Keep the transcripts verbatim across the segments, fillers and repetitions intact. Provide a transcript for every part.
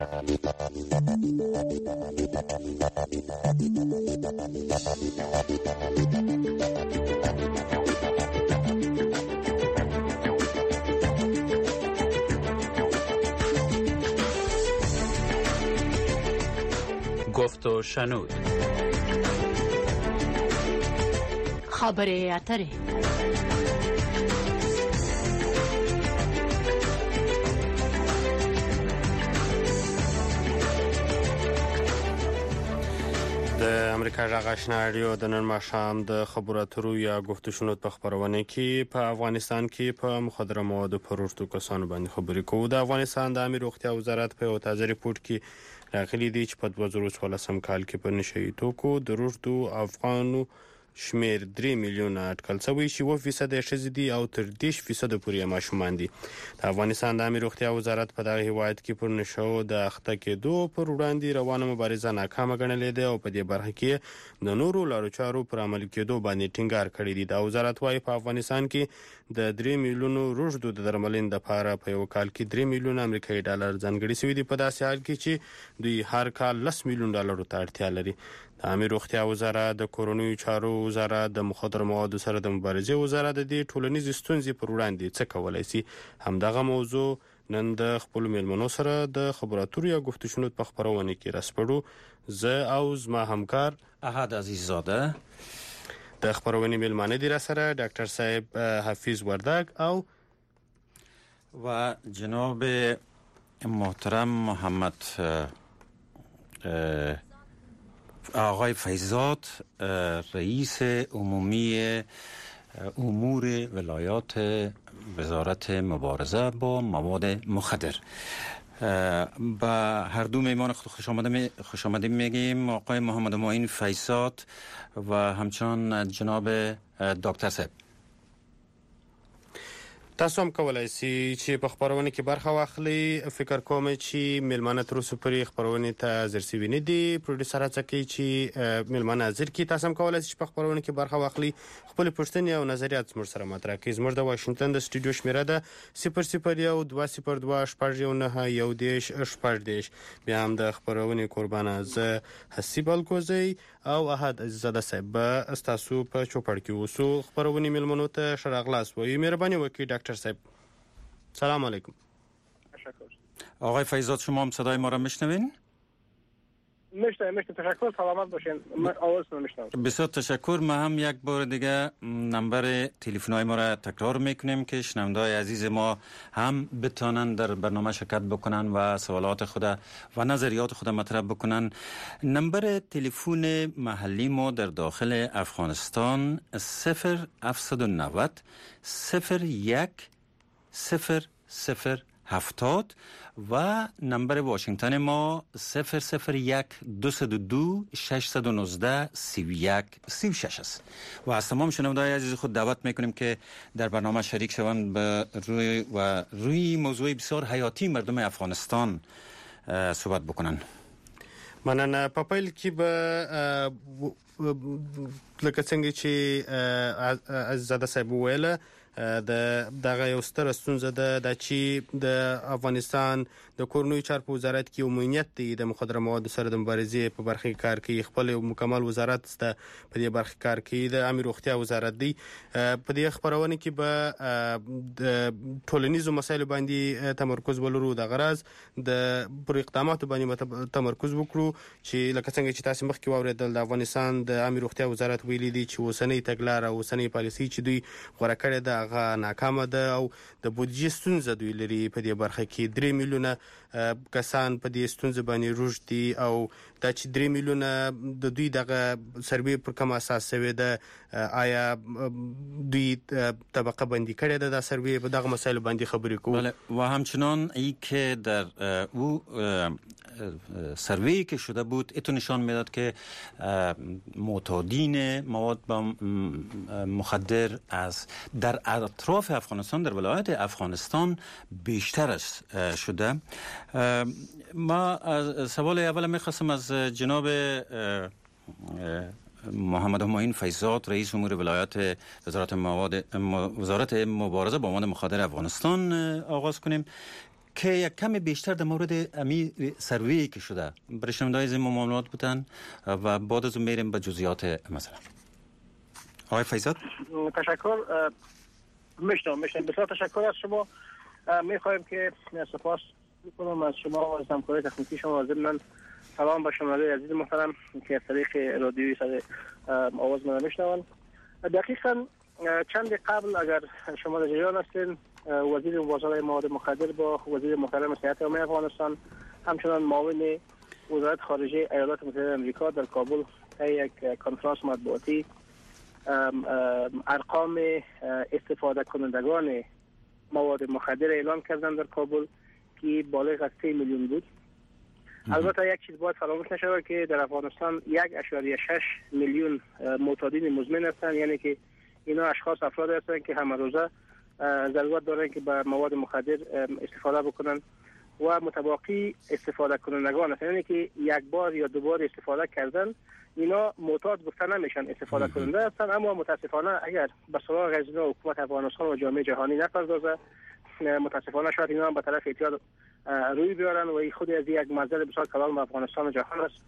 گفت و شنود. خبر اتره. د امریکا غږ آشنا رادیو د نن ماښام د خبرو اترو یا گفت و شنود په خبرونه کې په افغانستان کې په مخدره موادو پر وروستو کسانو باندې خبرې کوو. د افغانستان د عامه روغتیا وزارت په یو تازه ریپورت کې راغلي دي چې په دوه زره څوارلسم کال کې په نشهیي توکو د وروستو افغانو شمیر درې میلیونه اټکل شوی چې اووه فیصده ښځې دي او تر دېرش فیصده پورې ماشومان دي. د افغانستان د عامه روغتیا وزارت په دغه هیواد کې پر نشو د اخته کېدو پر وړاندې روانه مبارزه ناکامه ګڼلې ده او په دې برخه کې د نورو لارو چارو پر عملي کېدو باندې ټینګار کړی دی. د وزارت وايي په افغانستان کې د درې میلیونو روږدو د درملنې لپاره په یو کال کې درې میلیونه امریکایي ډالر ځانګړي شوي دي، په داسې حال کې چې دوی هر کال لس میلیون ډالرو ته اړتیا لري. د عامه روغتیا وزارت، د کورنیو چارو وزارت، د مخدره موادو سره د مبارزې وزارت د دې ټولنیزې ستونزې پر وړاندې څه کولی شي؟ همدغه موضوع نن د خپلو میلمنو سره د خبرو اترو یا گفت و شنود په خپرونه کې راسپړو. زه او زما همکار احد عزیززاده. د خپرونې میلمانه دي را سره ډاکټر صاحب حفیظ وردگ او و جناب محترم محمد آقای فیضزاد، رئیس عمومی امور ولایات وزارت مبارزه با مواد مخدر. با هر دو میهمان خود خوش آمده خوش آمده میگیم، آقای محمد معین فیضزاد و همچنان جناب دکتر صاحب. تاسو هم کولای شئ چې په خبرونه کې برخه واخلئ. فکر کوم چې میلمانه تر اوسه پورې خبرونه ته حاضر شوي نه دي. پروډوسر هڅه کوي چې میلمانه حاضر کړي. تاسو هم کولای شئ چې په خبرونه کې برخه واخلئ، خپل پوښتنې او نظریات زموږ سره مطرح کړئ. زموږ د واشنگټن د سټوډیو شمیره ده صفر صفر یو دوه صفر دوه شپږ یو نهه یو دېرش شپږ دېرش. بیا هم د خبرونې قربانه زه حسیب الکوزی او احد عزیززاده صاحب به ستاسو په چوپړ کې اوسو. خبرونې میلمنو ته ښه راغلاست وایو. مهرباني وکړئ ډاکټر صاحب. سلام علیکم. آقای فیضزاد شما هم صدای ما را میشنوین؟ میشنویم. میشنویم. تشکر. سلامت باشین. من آوازتون میشنوم. بسیار تشکر. ما هم یک بار دیگه نمبر تلفن‌های ما را تکرار میکنیم که شنونده‌های عزیز ما هم بتونن در برنامه شرکت بکنن و سوالات خود و نظریات خود مطرح بکنن. نمبر تلفن محلی ما در داخل افغانستان صفر هفتصد و نود صفر یک صفر صفر هفتاد و نمبر واشنگتن ما صفر صفر یک دوصد و دو ششصد و نوزده سی و یک سی و شش است. و از تمام شنونده‌های عزیز خود دعوت میکنیم که در برنامه شریک شوند به روی و روی موضوع بسیار حیاتی مردم افغانستان صحبت بکنن. مننه. په پیل کې به لکه څنګه چې عزیززاده صاحب وویله، د دغه یو ستره ستونزه ده د چې د افغانستان د کورنیو چارو په وزارت کې عمومیت دی د مخدره موادو سره د مبارزې په برخه کې کار کوي. خپل مکمل وزارت ست په دې برخه کار کوي. د عامه روغتیا وزارت دی. په دې خبرونه کې به د ټولنیزو مسایلو باندې تمرکز ولرو. د غرض د پر اقداماتو باندې تمرکز وکړو چې لکه څنګه چې تاسو مخکې واوریدل، د افغانستان د عامه روغتیا وزارت ویلي دی چې اوسنۍ تګلاره او اوسنۍ پالیسي چې دوی غوړه کړې ده هغه ناکامه ده او د بودیجې ستونزه دوی لري. په دې برخه کې درې میلیونه کسان په دې ستونزه باندې روږ دي او دا چې درې میلیونه د دوی دغه سروې پر کوم اساس شوې ده؟ آیا دوی طبقه بندی کړې ده د سروې په دغه مسایلو باندې خبرې کوو؟ بله. و همچنان ای که در او سروی که شده بود اتو نشان میداد که معتادین مواد مخدر از در اطراف افغانستان، در ولایت افغانستان بیشتر شده. ما سوال اول میخواستم از جناب محمد معین فیضزاد، رئیس امور ولایات وزارت مواد وزارت مبارزه با مواد مخدر افغانستان آغاز کنیم که یک کمی بیشتر در مورد امی سروی که شده برای شنونده‌های از این معاملات بودن و بعد از اون میریم به جزئیات مثلا. آقای فیضات تشکر. میشنم میشنم بسیار تشکر از شما. میخوایم که سپاس میکنم از شما و از همکاری تکنیکی شما. ضمن سلام به شنوندگان عزیز محترم که از طریق رادیویی صدای آواز ما میشنوند. دقیقاً چند قبل اگر شما در جریان هستین، وزیر وزارت مواد مخدر با وزیر محترم صحت عامه افغانستان، همچنان معاون وزارت خارجه ایالات متحده آمریکا در کابل طی یک کنفرانس مطبوعاتی ارقام استفاده کنندگان مواد مخدر اعلام کردند در کابل که بالغ از سه میلیون بود. البته یک چیز باید فراموش نشود که در افغانستان یک اشاریه شش میلیون معتادین مزمن هستند، یعنی که اینا اشخاص افراد هستند که همه روزه ضرورت دارن که به مواد مخدر استفاده بکنن و متباقی استفاده کنندگان هستند، یعنی که یک بار یا دو بار استفاده کردن اینا معتاد گفته نمیشن، استفاده کننده هستند. اما متاسفانه اگر به سراغ از اینا حکومت افغانستان و جامعه جهانی نپردازه، متاسفانه شاید اینا هم به طرف اعتیاد روی بیارن و این خود از یک منظر بسیار کلان به افغانستان و جهان است.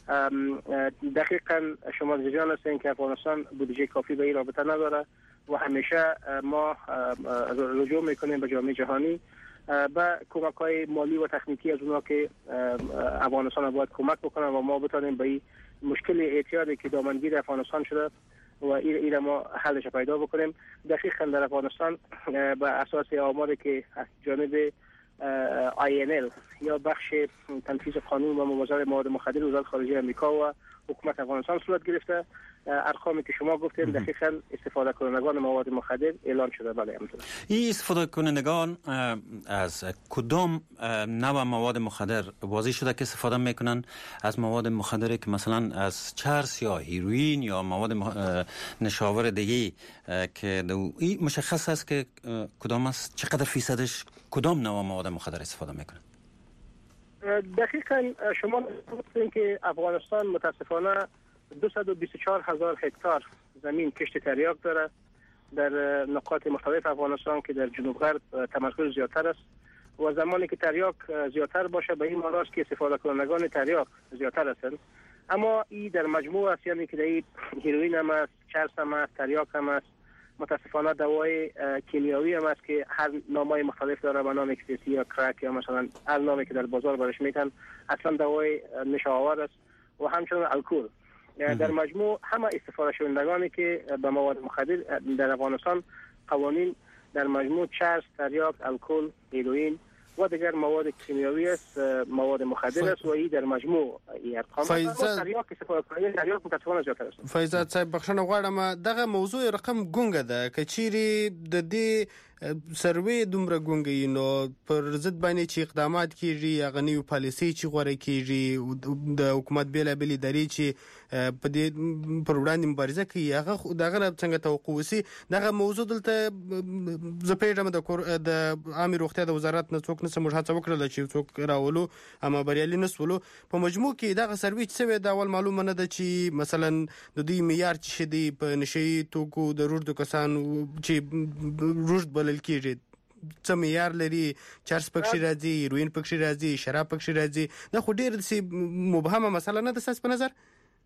دقیقاً شما جریان هستین که افغانستان بودجه کافی به این رابطه نداره و همیشه ما رجوع میکنیم به جامعه جهانی به کمک های مالی و تکنیکی از اونا که افغانستان باید کمک بکنن و ما بتونیم به این مشکل اعتیادی که دامنگیر افغانستان شده و این ایره ما حلش پیدا بکنیم. دقیقاً در افغانستان به اساس آماری که از جانب آی ان ال یا بخش تنفیذ قانون و مبارزه مواد مخدر وزارت خارجه آمریکا و حکومت افغانستان صورت گرفته، ارقامی که شما گفتید دقیقاً استفاده کنندگان مواد مخدر اعلان شده. بله همونطور. این استفاده کنندگان از کدام نوع مواد مخدر واضح شده که استفاده میکنن؟ از مواد مخدری که مثلا از چرس یا هیروئین یا مواد نشاور دیگه که این مشخص است که کدام است، چقدر فیصدش کدام نوع مواد مخدر استفاده میکنن؟ دقیقاً شما گفتین که افغانستان متاسفانه دویست و بیست و چهار هزار هکتار زمین کشت تریاک داره در نقاط مختلف افغانستان که در جنوب غرب تمرکز زیادتر است و زمانی که تریاک زیادتر باشه به این معنی است که استفاده کنندگان تریاک زیادتر هستند. اما این در مجموع است، یعنی که در هیروئین هم است، چرس هم است، تریاک هم است، متاسفانه دوای کیمیایی هم است که هر نامای مختلف داره، به نام اکستسی یا کرک یا مثلا هر نامی که در بازار برش میتن، اصلا دوای نشاور است و همچنان الکل. در مجموع همه استفاده شوندگانی که به مواد مخدر در افغانستان قوانین در مجموع چرس، تریاک، الکل، هیروئین و دیگر مواد کیمیایی است، مواد مخدر است و این در مجموع این ارقام تریاک استفاده کننده تریاک متاسفانه زیاتر است. فیضات صاحب بخښنه غواړم، دغه موضوع رقم ګونګه ده که چیرې د دې سروې دومره ګونګه نو پر ضد باندې چې اقدامات کیږي هغه نیو پالیسي چې غوړه کیږي د حکومت بیلابلې درې چې په دې پر وړاندې مبارزه کوي هغه دغه څنګه توقع وسی. دغه موضوع دلته زه پیژنم د عامه روغتیا د وزارت نه څوک نسم هڅه وکړه چې څوک راولو اما بریالي نسولو. په مجموع کې دغه سروې څه د اول معلومه نه ده چې مثلا د دې معیار چې دی په نشي توکو د روډ کسان چې روډ بلل کیږي څه معیار لري، چرس پکې راځي، هیروئین پکې راځي، شراب پکې راځي، دا خو ډېر د مبهمه مسله نه ده ساس په نظر.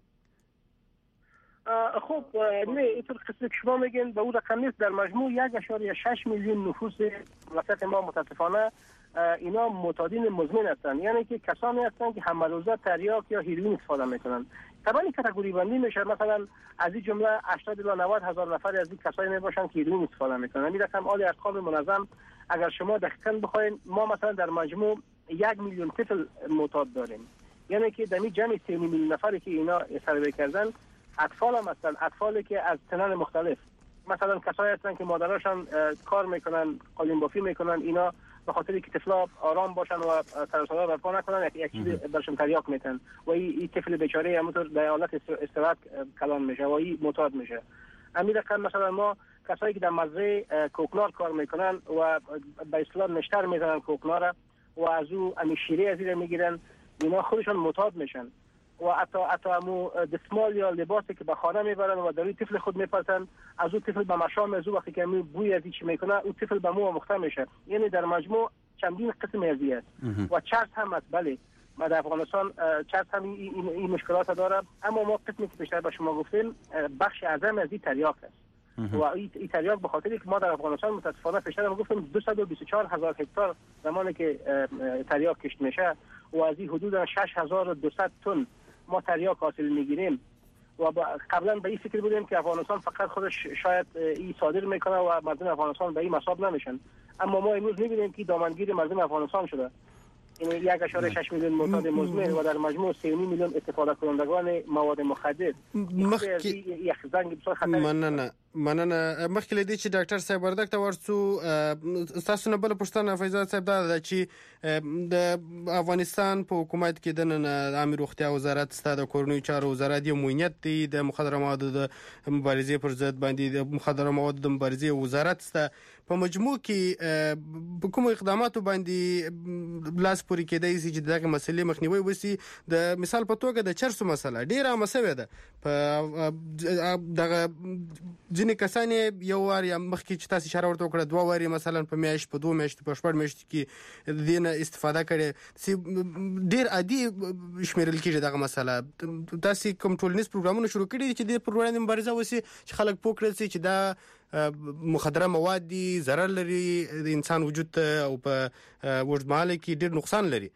خب نه اینطور قصه که شما میگین به اون رقم نیست. در مجموع یک اشاریه شش میلیون نفوس مملکت ما متاسفانه اینا معتادین مزمن هستند، یعنی که کسانی هستند که همه روزه تریاک یا هیروئین استفاده میکنن. طبعا این کاتگوری بندی میشه، مثلا از این جمله هشتاد الی نود هزار نفر از این کسایی میباشن که هیروئین استفاده میکنن. این رقم عالی ارقام منظم اگر شما دقیقاً بخواید، ما مثلا در مجموع یک میلیون طفل معتاد داریم، یعنی که در این جمع سه میلیون نفری که اینا سروی کردن اطفال هم هستن، اطفالی که از سنن مختلف، مثلا کسایی هستن که مادراشان کار میکنن، قالین بافی میکنن، اینا به خاطر که طفلا آرام باشن و سر و صدا برپا نکنن یک چیز برشون تریاک میتن و این طفل بیچاره همونطور در حالت استراحت کلان میشه و این معتاد میشه. همین رقم مثلا ما کسایی که در مزرعه کوکنار کار میکنن و به اصطلاح نشتر میزنن کوکنار و از او همین شیره از این میگیرن، اینا خودشون معتاد میشن و حتی حتی همو دستمال یا لباسی که به خانه میبرن و در طفل خود میپرسن، از اون طفل به مشام از او وقتی که می بوی از چی میکنه اون طفل به مو مخته میشه. یعنی در مجموع چندین قسم ازی است و چرس هم است. بله ما در افغانستان چرس هم این, این, این مشکلات داره، اما ما قسمی که بیشتر به شما گفتیم بخش اعظم از این تریاک است و این تریاک به خاطری که ما در افغانستان متاسفانه بیشتر ما گفتیم دویست و بیست و چهار هزار هکتار زمانی که تریاک کشت میشه و از این حدود شش هزار و دویست تن ما تریاک حاصل میگیریم و قبلا به این فکر بودیم که افغانستان فقط خودش شاید این صادر میکنه و مردم افغانستان به این مصاب نمیشن، اما ما امروز میبینیم که دامنگیر مردم افغانستان شده. این یک اشاره شش میلیون معتاد مزمن و در مجموع سه و نیم میلیون استفاده کنندگان مواد مخدر. مخکې یک زنگ بسیار خطر. مننه مننه مخکې له دې چې ډاکټر صاحب وردګ ته ورسو تاسو نه بل پښتنه فیضات صاحب دا ده چې د افغانستان په حکومت کې د نن عامه روغتیا وزارت ستاسو د کورنیو چارو وزارت یو موینت دی د مخدره موادو د مبارزې پر ضد باندې د مخدره موادو د مبارزې وزارت ست په مجموع کې کوم اقدامات باندې لاس پورې کېدای شي چې دغه مسلې مخنیوي وسی. د مثال په توګه د چرسو مسله ډیره مسوي ده په دغه ځینې کسان یو وار یا مخکې چې تاسو اشاره ورته وکړه دوه واری مثلا په میاشت په دوه میاشت په شپږ میاشت کې د دې نه استفاده کړي چې ډیر عادي شمیرل کېږي دغه مسله. تاسو کوم ټولنیز پروګرامونه شروع کړي چې د پروګرام مبارزه وسی چې خلک پوه کړي چې دا مخدره مواد دي ضرر لري د انسان وجود ته او په وجدماله کې ډیر نقصان لري.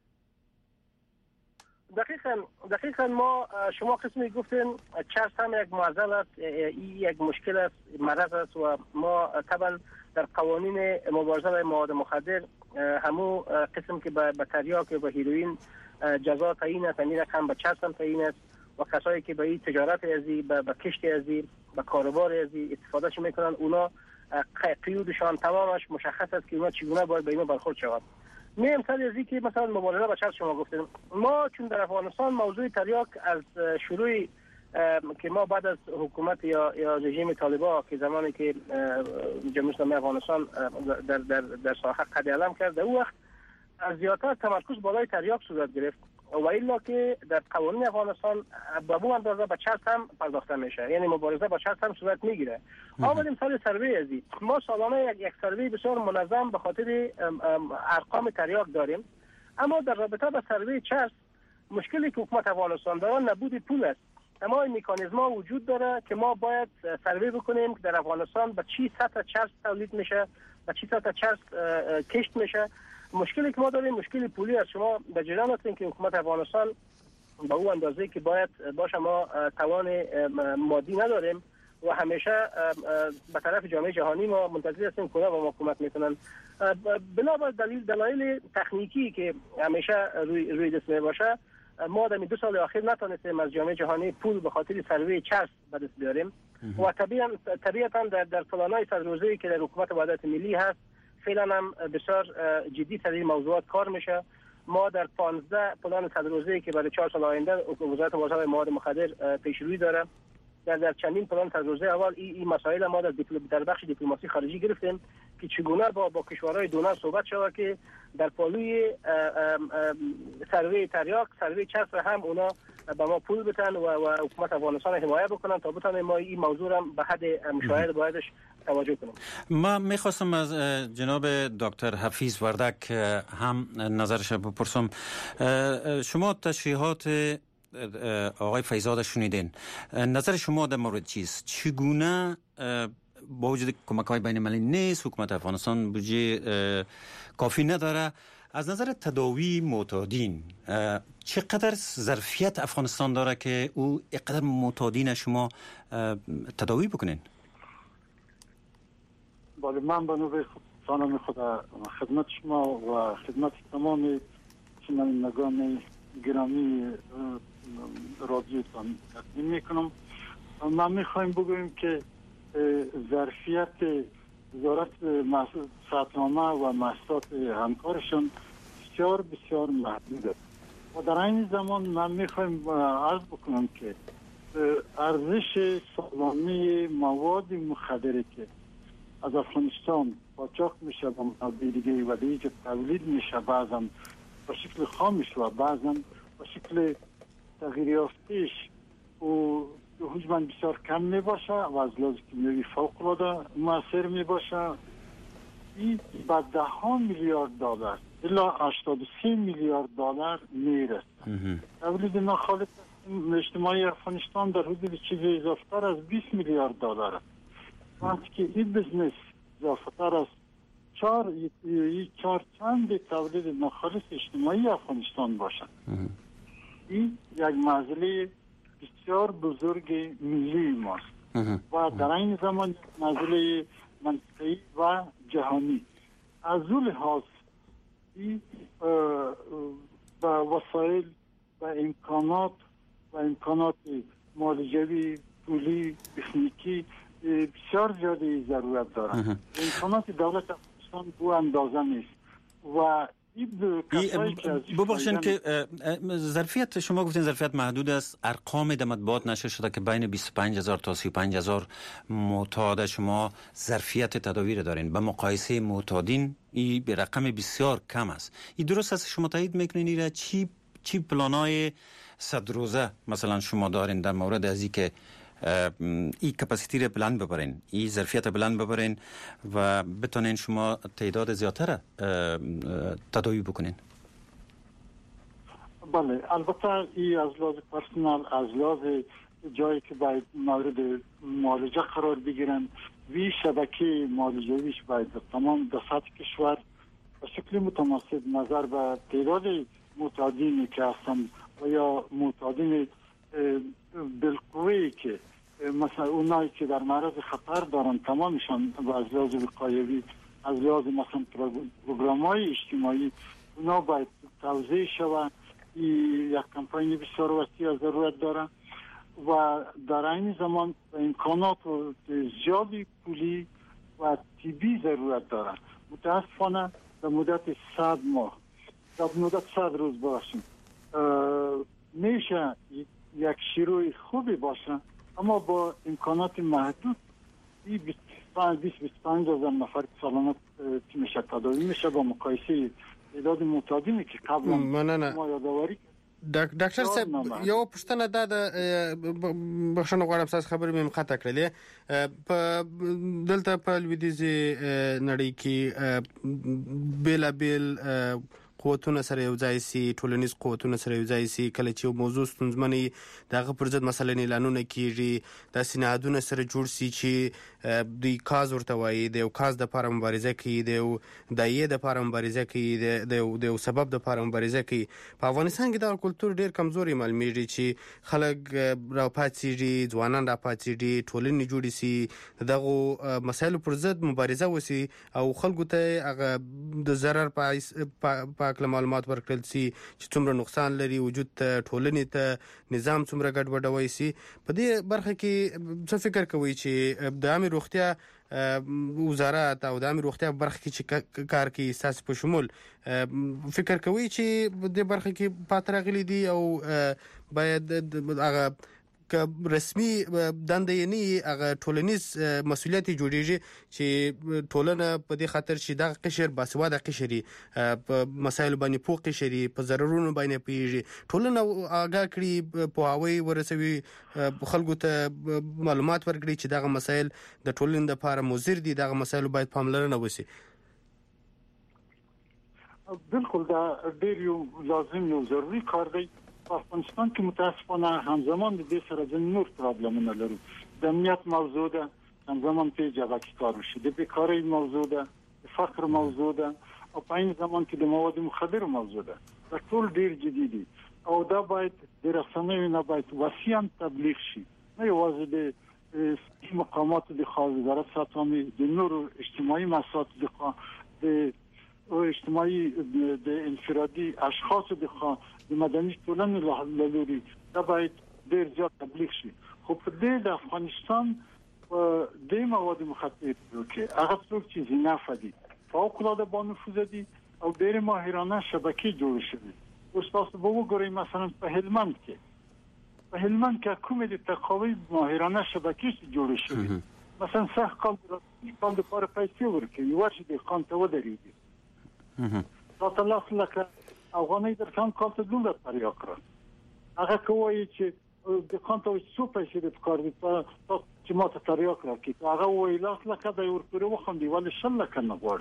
دقیقاً دقیقاً ما شما قسمی گفتین چرس هم یک معضل است، یک مشکل است، مرض است و ما طبعا در قوانین مبارزه با مواد مخدر همو قسم که به تریاک و به هیروئین جزا تعیین است، این رقم به چرس هم تعیین است و کسایی که به این تجارت ازی به کشت ازی به کاروبار ازی استفاده میکنن اونا قیودشان تمامش مشخص است که اونا چگونه باید به اینا برخورد شود. میم سر ازی که مثلا مبارزه با چرس شما گفتیم، ما چون در افغانستان موضوع تریاک از شروع که ما بعد از حکومت یا یا رژیم طالبان که زمانی که جمهوری اسلامی افغانستان در در در ساحه قد علم کرد، در اون وقت از زیادتر تمرکز بالای تریاک صورت گرفت و الا که در قوانین افغانستان به اون اندازه به چرس هم پرداخته میشه، یعنی مبارزه با چرس هم صورت میگیره. آمدیم سال سروی ازی، ما سالانه یک یک سروی بسیار منظم به خاطر ارقام تریاک داریم، اما در رابطه با سروی چرس مشکلی که حکومت افغانستان داره نبود پول است. اما این مکانیزما وجود داره که ما باید سروی بکنیم که در افغانستان به چی سطح چرس تولید میشه، به چی سطح چرس کشت میشه. مشکلی که ما داریم مشکلی پولی است. شما در جریان هستین که حکومت افغانستان با اون اندازه که باید باشه ما توان مادی نداریم و همیشه به طرف جامعه جهانی ما منتظر هستیم که با ما حکومت میکنن. بنابر دلیل دلایل تکنیکی که همیشه روی روی دست می باشه، ما در دو سال اخیر نتونستیم از جامعه جهانی پول به خاطر سروی چرس به دست بیاریم و طبیعتا طبیعتا در در پلان‌های صد روزه‌ای که در حکومت وحدت ملی هست فعلا هم بسیار جدی سر این موضوعات کار میشه. ما در پانزده پلان صد روزه‌ای که برای چهار سال آینده وزارت مبارزه با مواد مخدر پیشروی داره، در در چندین پلان صد روزه اول این این مسائل ما در در بخش دیپلماسی خارجی گرفتیم که چگونه با با کشورهای دونر صحبت شود که در پالوی سروی تریاک سروی چرس هم اونا به ما پول بدن و, و حکومت افغانستان حمایت بکنن تا بتونیم ما این موضوع را به حد مشاهده بایدش توجه کنیم. ما میخواستم از جناب دکتر حفیظ وردک هم نظرش بپرسم. شما تشریحات آقای فیضزاده شنیدین، نظر شما در مورد چیست؟ چگونه با وجود کمک‌های بین المللی نیست، حکومت افغانستان بودجه کافی نداره، از نظر تداوی معتادین چقدر ظرفیت افغانستان داره که او اینقدر معتادین شما تداوی بکنین؟ بله، من به نوبه سلام خدا خدمت شما و خدمت تمام شنوندگان گرامی رادیوتان تقدیم میکنم. من میخوایم بگویم که ظرفیت وزارت ساختنامه و محصولات همکارشون بسیار بسیار محدود است و در این زمان من میخوایم عرض بکنم که ارزش سالانه مواد مخدری که از افغانستان قاچاق میشه و منابع دیگه و دیگه تولید میشه، بعضا به شکل خامش و بعضا به شکل تغییر یافته‌اش و حجم بسیار کم می باشه و از لحاظ کیمیایی فوق العاده مؤثر می باشه این به ده ها میلیارد دلار الا هشتاد و سه میلیارد دلار میرسه. تولید ناخالص اجتماعی افغانستان در حدود چیزی اضافتر از بیست میلیارد دلار است. وقتی که این بزنس اضافتر از چهار چهار چند تولید ناخالص اجتماعی افغانستان باشد. این یک مسئله بسیار بزرگ ملی ماست و در این زمان مسئله منطقه‌ای و جهانی. از اون لحاظ با وسایل و امکانات و امکانات مالیوی، پولی، تکنیکی بسیار زیادی ضرورت دارد. امکانات دولت افغانستان دو اندازه نیست و ببخشید که ظرفیت شما گفتین ظرفیت محدود است. ارقام در مطبوعات نشر شده که بین بیست و پنج هزار تا سی و پنج هزار معتاد شما ظرفیت تداویر دارین. به مقایسه معتادین این به رقم بسیار کم است. این درست است؟ شما تایید میکنین ایره؟ چی چی پلانای صد روزه مثلا شما دارین در مورد از این که این کپاسیتی رو بلند ببرین، این ظرفیت بلند ببرین و بتونین شما تعداد زیادتر تداوی بکنین؟ بله، البته این از لحاظ پرسنل، از لحاظ جایی که باید مورد معالجه قرار بگیرن، وی شبکه معالجویش باید تمام در سطح کشور به شکل متناسب نظر به تعداد معتادینی که هستن و یا معتادین بالقوه‌ای که مثلا اونایی که در معرض خطر دارن تمامشان و از لحاظ وقایوی، از لحاظ مثلا پروگرام‌های اجتماعی اونا باید توزیع شود. یک کمپاین بسیار وسیع ضرورت داره و در این زمان امکانات زیادی پولی و طبی ضرورت داره. متاسفانه در مدت صد ماه در مدت صد روز باشیم میشه یک شروع خوبی باشه، اما با امکانات محدود بیست بیست و پنج هزار نفر سالانه میشه تداوی میشه با مقایسه تعداد معتادینی که قبلا ما یادآوری. ډاکټر صاحب یو پوښتنه دا د بخښنه غواړم تاسو خبرې مې مقطع کړلې په دلته په لویدیځي نړۍ کې بیلابیل قوتونه سره یو ځای سي، ټولنیز قوتونه سره یو ځای سي، کله چې یو موضوع ستونزمنې دغه پر ضد مثلا اعلانونه کیږي، داسې نهادونه سره جوړ سي چې دوی کاز ورته وایي، د یو کاز دپاره مبارزه کوي، د یو دایې دپاره مبارزه کوي، د یو سبب دپاره مبارزه کوي. په افغانستان کې دغه کلتور ډېر کمزوري معلومیږي چې خلک راپاڅېږي، ځوانان راپاڅېږي، ټولنې جوړې سي، د دغو مسایلو پر ضد مبارزه وسي او خلکو ته هغه د ضرر په پاک معلومات ورکړل سي چې څومره نقصان لري وجود ته، ټولنې ته، نظام څومره ګډوډوي سي. په دې برخه کې څه فکر کوي چې د عامه روغتیا وزارت او د عامه روغتیا برخه کې چې کار کوي اساس په شمول فکر کوي چې د برخه کې پاتې راغلي دي او باید هغه که رسمي دنده یې نه هغه ټولنیز مسؤلیت جوړیږي چې ټولنه په دې خاطر چې دغه قشر باسواده قشري په مسایلو باندې پوه قشري په ضررونو باندې پیږي، ټولنه آگاه کړي، پوهاوی ورسوي، خلکو ته معلومات ورکړي چې دغه مسایل د ټولنې لپاره مضر دي، دغه مسایلو باید پاملرنه وشي. بالکل دا ډېر یو لازم یو ضروري کار دی. په افغانستان کې متاسفانه همزمان د دې سره ځینې نور پرابلمونه لرو. د امنیت موضوع ده، همزمان په جبهه کې کار وشي، د بیکارۍ موضوع ده، د فقر موضوع ده او په این زمان کې د مواد مخدر موضوع ده. دا ټول ډېر جدي دي او دا باید د رسنیو نه باید وسیعا تبلیغ شي، نه یوازې د مقامات د وزارت ساتنې، د نورو اجتماعي مؤسسات د اجتماعي د انفرادي اشخاص د مدني ټولنې له لوري دا باید ډېر زیات تبلیغ شي. خو په دې د افغانستان د مواد مخدر کې هغه څوک چې زینف دي فوق العاده با نفوذ دي او ډېر ماهرانه شبکې جوړ شوي. اوس تاسو به وګورئ مثلا په هلمند کې په هلمند کې کومې د تقاوی ماهرانه شبکې جوړ شوي. مثلا صح کال کال د پاره پیسې ورکوي ورشي د خان ته ودرېږي دا تلاس لکه افغاني در کم کال ته دوله تریا کړل. هغه کوي چې د خان ته څو پیسې د کار دي چې ما ته تریا کړل کې هغه وایي لاس لکه د ورپورې وخندي ولې شل لکه نه غواړي.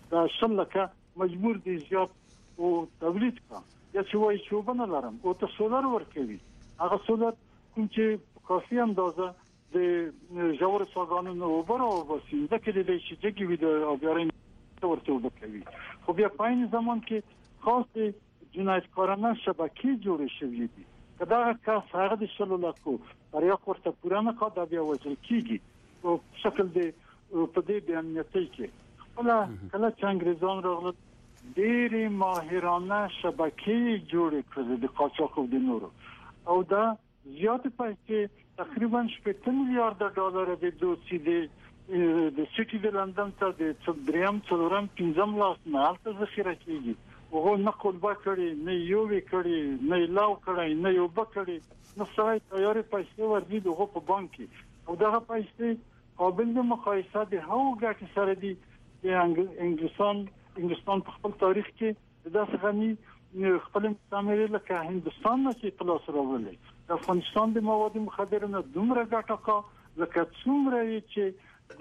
دا شلکه مجبور دي زیات او تولید کا یا چې وایي چې وبنه لرم او ته سولر ورکوي هغه سولر کوم چې کافي اندازه د جوړ سازانونو وبره او بسین ځکه د دې چې چې وي د اوبیارین ورته وبکوي خو بیا په این زمان کې خاص جنایتکارانه شبکې جوړې شوې دي کدا که هغه د شلو لاکو بریا ورته پوره نه کا دا بیا وځي کیږي او شکل د په دې بیانیتۍ کې کله کله چې انګریزان راغلل ډېری ماهرانه شبکې جوړې کړې د قاچاق او د نورو او دا زیات پیسې تقریبا شپږ میلیارډ ډالر د دوی د د سټي د لندن ته د دریم څلورم پنځم لاس نه الته ذخیره کیږي او نه قلبه کړي نه یو وی کړي نه لاو کړي نه یو بکړي نو سړی تیارې پیسې ورځي دغه په بانک او دغه پیسې قابل د مقایسه د هغو ګټې سره دي چې انګلستان انګلستان په خپل تاریخ کې داسې غني خپل مستعمره لکه هندستان نه چې خلاص راولي د افغانستان د مواد مخدره نه دومره ګټه کا لکه څومره چې د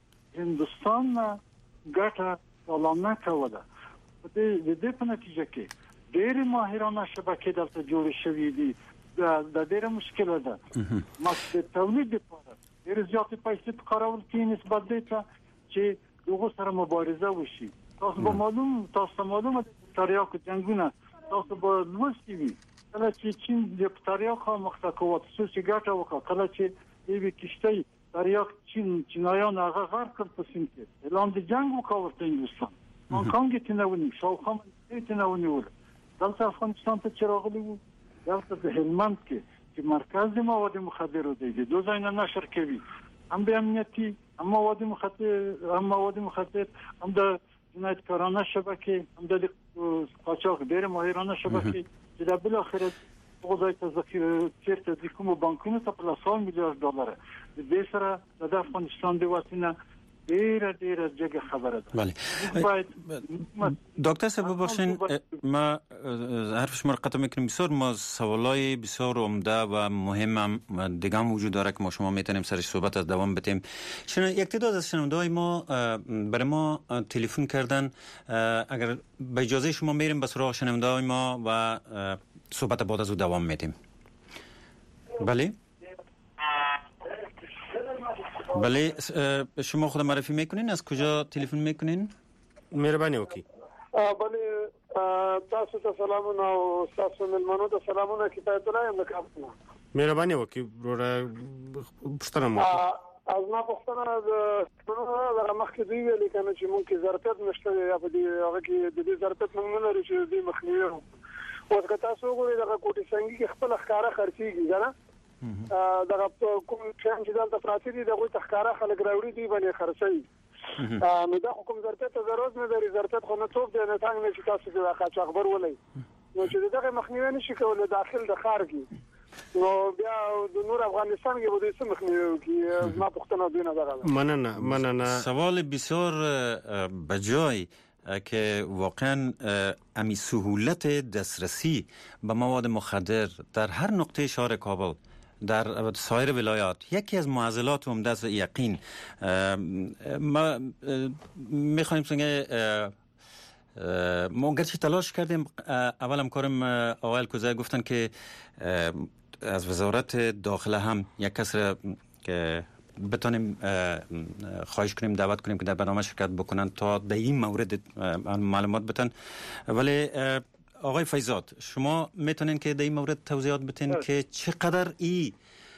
هندستان نه ګټه سالانه کوله په دې د دې په نتیجه کې ډېر ماهرانه شبکې دلته جوړې شوې دي دا ډېره مشکله ده مخکې تولید لپاره ډېر زیات پیسې په کارول کې نسبت دی چې دغه سره مبارزه وشي تاسو به معلوم تاسو معلومه تاریخ جنگونه تاسو به لوستي وي کله چې چین د تاریخ مخته کوي خصوصي ګټه وکړه کله چې دې کشتۍ تاریخ چین چینایان هغه غرق کړ په سیمه کې اعلان د جنگ وکړ ته انګلستان هانګ کې تناوني شاوخوا کې تناوني ول دلته افغانستان ته چراغلی وو دلته د هلمند کې چې مرکز د مواد مخدر دی د دوه ځای نه نشر کوي هم د امنیتي هم مواد مخدر هم مواد مخدر هم د جنایتکارانه شبکه هم د قاچاق ډېر ماهرانه شبکه چې د بل اخرت په ځای ته ذخیره چیرته د کومو بانکونو ته په لاسو میلیارډ ډالر د دې سره د افغانستان د واسطه ډیره ډیره جګه خبره ده. بله دکتر صاحب ببخشین ما حرف شما رو قطع میکنیم. بسیار ما سوالای بسیار عمده و مهم هم دیگه هم وجود داره که ما شما میتونیم سرش صحبت از دوام بدیم. شنو یک تعداد از شنونده‌های ما برای ما تلفن کردن، اگر به اجازه شما میریم به سراغ شنونده‌های ما و صحبت بعد از او دوام میدیم. بله بله شما خود معرفی میکنین؟ از کجا تلفن میکنین؟ مهربانی وکي. بله تاسو ته سلامونه او تاسو ملمنو ته سلامونه کفایت الله یم کاپنا. مهربانی وکي ورو پښتنه مو. از ما پښتنه د مخکې دی ویل کنه چې مونږ کې ظرفیت نشته یا په دې هغه کې د دې ظرفیت مونږ نه لري چې دې مخنیوي او که تاسو وګورئ د کوټي څنګه کې خپل ښکارا خرڅيږي کنه دغه کوم چې دلته پراتی دي دغه تخکارا خلک راوړي دي باندې خرڅي نو دا کوم ظرفیت ته ضرورت نه لري ظرفیت خو نه توپ دی نه څنګه نه چې تاسو د واقع خبر ولې نو چې دغه مخنیوي نشي کولای داخل د خار کې نو بیا د نور افغانستان کې بده څه مخنیوي کې ما پښتنه دینه دغه مننه مننه. سوال بسیار بجای که واقعا امی سهولت دسترسی به مواد مخدر در هر نقطه شهر کابل در سایر ولایات یکی از معضلات عمده است. یقین ما میخوایم سنگه ما گرچه تلاش کردیم اول هم کارم آقای الکوزای گفتن که از وزارت داخله هم یک کس که بتونیم خواهش کنیم دعوت کنیم که در برنامه شرکت بکنن تا در این مورد معلومات بتن. ولی آقای فیضات شما میتونین که در این مورد توضیحات بتین که چقدر این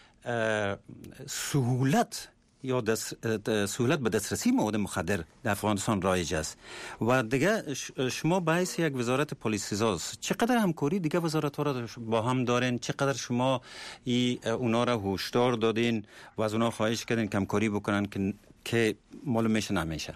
سهولت یا دست سهولت به دسترسی مواد مخدر در افغانستان رایج است و دیگه شما به حیث یک وزارت پلیس ساز چقدر همکاری دیگه وزارت ها را با هم دارین؟ چقدر شما ای اونا را هشدار دادین و از اونا خواهش کردین که همکاری بکنن که که معلوم میشه نمیشه؟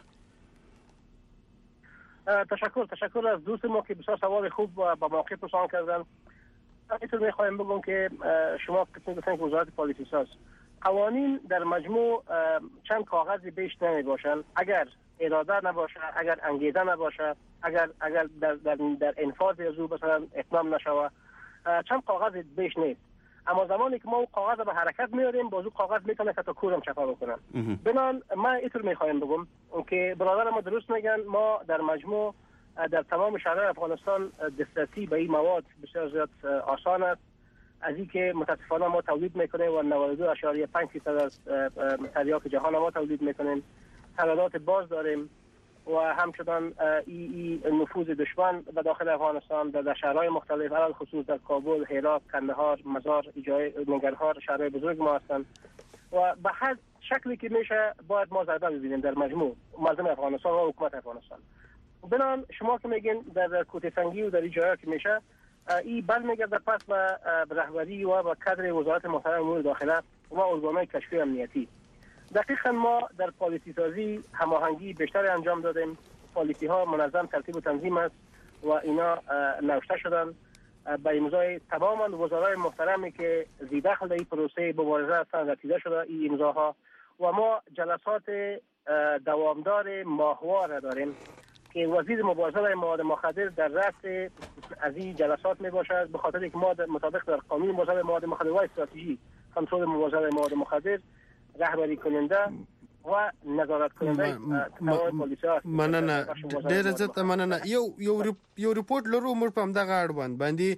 تشکر تشکر از دوست ما که بسیار سوال خوب با موقع پرسان کردن. اینطور میخوایم بگم که شما گفتین که وزارت پلیس ساز قوانین در مجموع چند کاغذی بیش نمی باشن اگر اراده نباشه، اگر انگیزه نباشه، اگر اگر در در, در انفاذ از او مثلا اتمام نشوه، چند کاغذ بیش نیست. اما زمانی که ما اون کاغذ به حرکت میاریم باز اون کاغذ میتونه که تا کورم چکا بکنه. بنان من اینطور میخوایم بگم که برادر ما درست میگن، ما در مجموع در تمام شهرهای افغانستان دسترسی به این مواد بسیار زیاد آسان است. از این که متاسفانه ما تولید میکنیم و نود و دو اشاریه پنج درصد از تریاک جهان ما تولید میکنیم، سرادات باز داریم و همچنان ای, ای نفوذ دشمن به داخل افغانستان در شهرهای مختلف، علل خصوص در کابل، هرات، کندهار، مزار، ننگرهار شهرهای بزرگ ما هستند و به هر شکلی که میشه باید ما ضربه ببینیم در مجموع مردم افغانستان و حکومت افغانستان. بنان شما که میگین در کوته سنگی و در این جاها که میشه این بل میگرده پس به رهبری و به کادر وزارت محترم امور داخله و ارگانهای کشفی امنیتی. دقیقا ما در پالیسی سازی هماهنگی بیشتر انجام دادیم. پالیسی ها منظم ترتیب و تنظیم است و اینا نوشته شدن به امضای تمام وزرای محترمی که زی دخل در این پروسه مبارزه هستند رسیده شده این امضاها و ما جلسات دوامدار ماهوار داریم که وزیر مبارزه با مواد مخدر در رأس از این جلسات می باشد، به خاطر اینکه ما مطابق در قانون مبارزه با مواد مخدر و استراتژی کنترل مبارزه با مواد مخدر رهبری کننده و نظارت کننده تمام پلیس‌ها. مننه ډېر عزت مننه. یو یو یو ریپورت لرو موږ په همدغه اړوند باندې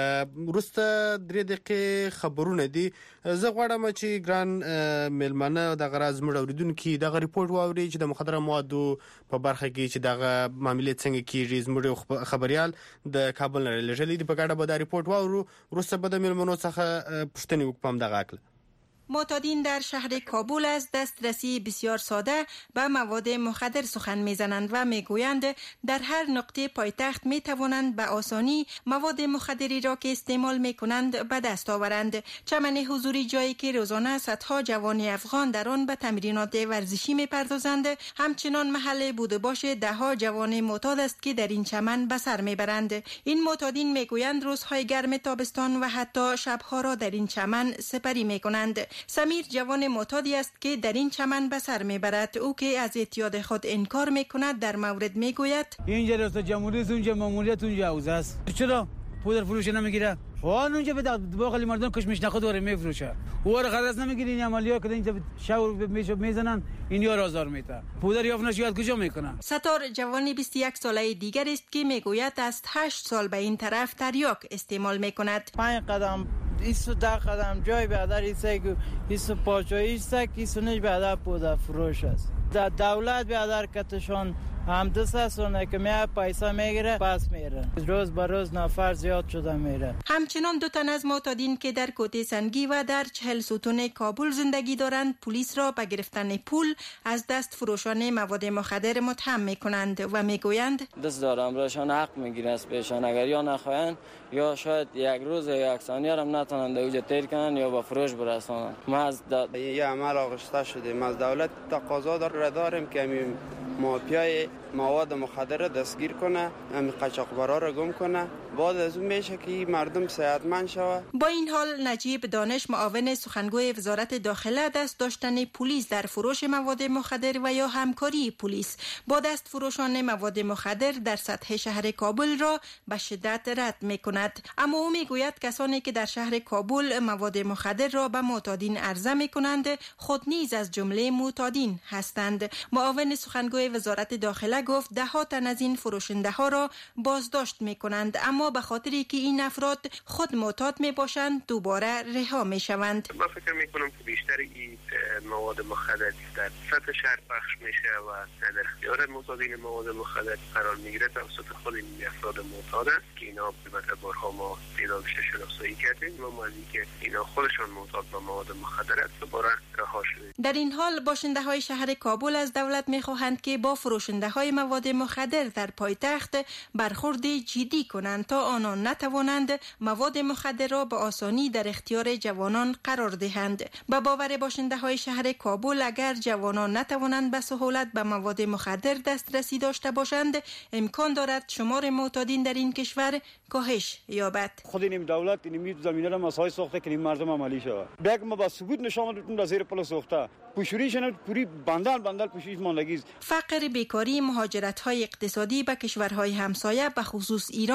وروسته درې دقیقې خبرونه دي. زه غواړم چې ګران میلمانه دغه راز موږ اوریدونکي دغه ریپورت واوري چې د مخدره موادو په برخه کې چې دغه معاملې څنګه کیږي. زموږ خبريال د کابل نه لږلې د په ګډه به دا ریپورت واورو. وروسته به د میلمنو څخه پوښتنې وکړم دغه عقل. معتادین در شهر کابل از دسترسی بسیار ساده به مواد مخدر سخن میزنند و میگویند در هر نقطه پایتخت می توانند به آسانی مواد مخدری را که استعمال می کنند به دست آورند. چمن حضوری جایی که روزانه صدها جوان افغان در آن به تمرینات ورزشی می پردازند، همچنان محل بوده باش ده ها جوان معتاد است که در این چمن به سر می برند. این معتادین میگویند روزهای گرم تابستان و حتی شبها را در این چمن سپری می کنند. سمیر جوان معتادی است که در این چمن به سر میبرد. او که از اعتیاد خود انکار میکند در مورد میگوید اینجا ریاست جمهوری است، اونجا ماموریت، اونجا حوزه است. چرا پودر فروش نمیگیره؟ وان اونجا به باقی مردم کشمش نخود داره میفروشه. او را خرج نمیگیره. این عملیات که اینجا شور میشه میزنن این یار آزار میده. پودر یافنش یاد کجا میکنه؟ ستار جوانی بیست و یک ساله دیگر است که میگوید از هشت سال به این طرف تریاک استعمال میکند. پنج قدم ایسو ده قدم جای بیادر ایسه که ایسو پاچایی ایسته که ایسو نش بیادر پودر فروش است. در دولت بیادر کتشان هم دست هستونه که میاد پیسا میگیره پس میره. روز به روز نفر زیاد شده میره. همچنان دو تن از معتادین که در کوته سنگی و در چهل ستون کابل زندگی دارند پلیس را به گرفتن پول از دست فروشان مواد مخدر متهم میکنند و میگویند دست دارم راشان حق میگیره از پیشان. اگر یا نخواهند یا شاید یک روز یا یک ثانیه هم نتونن اوجا تیر کنن یا با فروش برسانن. ما از د... یه عمل آغشته شدیم از دولت تقاضا داریم که همین مافیای مواد مخدر را دستگیر کنه، همین قاچاقبرا را گم کنه. بعد از اون میشه که مردم صحتمند شوه. با این حال نجیب دانش معاون سخنگوی وزارت داخله دست داشتن پلیس در فروش مواد مخدر و یا همکاری پلیس با دست فروشان مواد مخدر در سطح شهر کابل را به شدت رد میکند. اما او میگوید کسانی که در شهر کابل مواد مخدر را به معتادین عرضه میکنند خود نیز از جمله معتادین هستند. معاون سخنگوی وزارت داخله گفت ده ها تن از این فروشنده ها را بازداشت میکنند، اما به خاطری که این افراد خود معتاد می باشند دوباره رها می شوند. من فکر می کنم که بیشتر این مواد مخدر در سطح شهر پخش میشه و در اختیار معتادین مواد مخدر قرار میگیره توسط خود این افراد معتاد است که اینا البته بارها ما پیداش شناسایی کردیم و ما که اینا خودشان معتاد به مواد مخدر است دوباره رها شده. در این حال باشنده های شهر کابل از دولت می خواهند که با فروشنده های مواد مخدر در پایتخت برخورد جدی کنند تا آنان نتوانند مواد مخدر را به آسانی در اختیار جوانان قرار دهند. با باور باشنده های شهر کابل اگر جوانان نتوانند به سهولت به مواد مخدر دسترسی داشته باشند امکان دارد شمار معتادین در این کشور کاهش یابد. خود این دولت این زمینه را مسائل ساخته که این مردم عملی شود. بگ ما با ثبوت نشان دادیم زیر پل ساخته. پوشوریشون پوری بندل بندل پوشش ماندگی است. فقر، بیکاری، مهاجرت های اقتصادی به کشورهای همسایه به خصوص ایران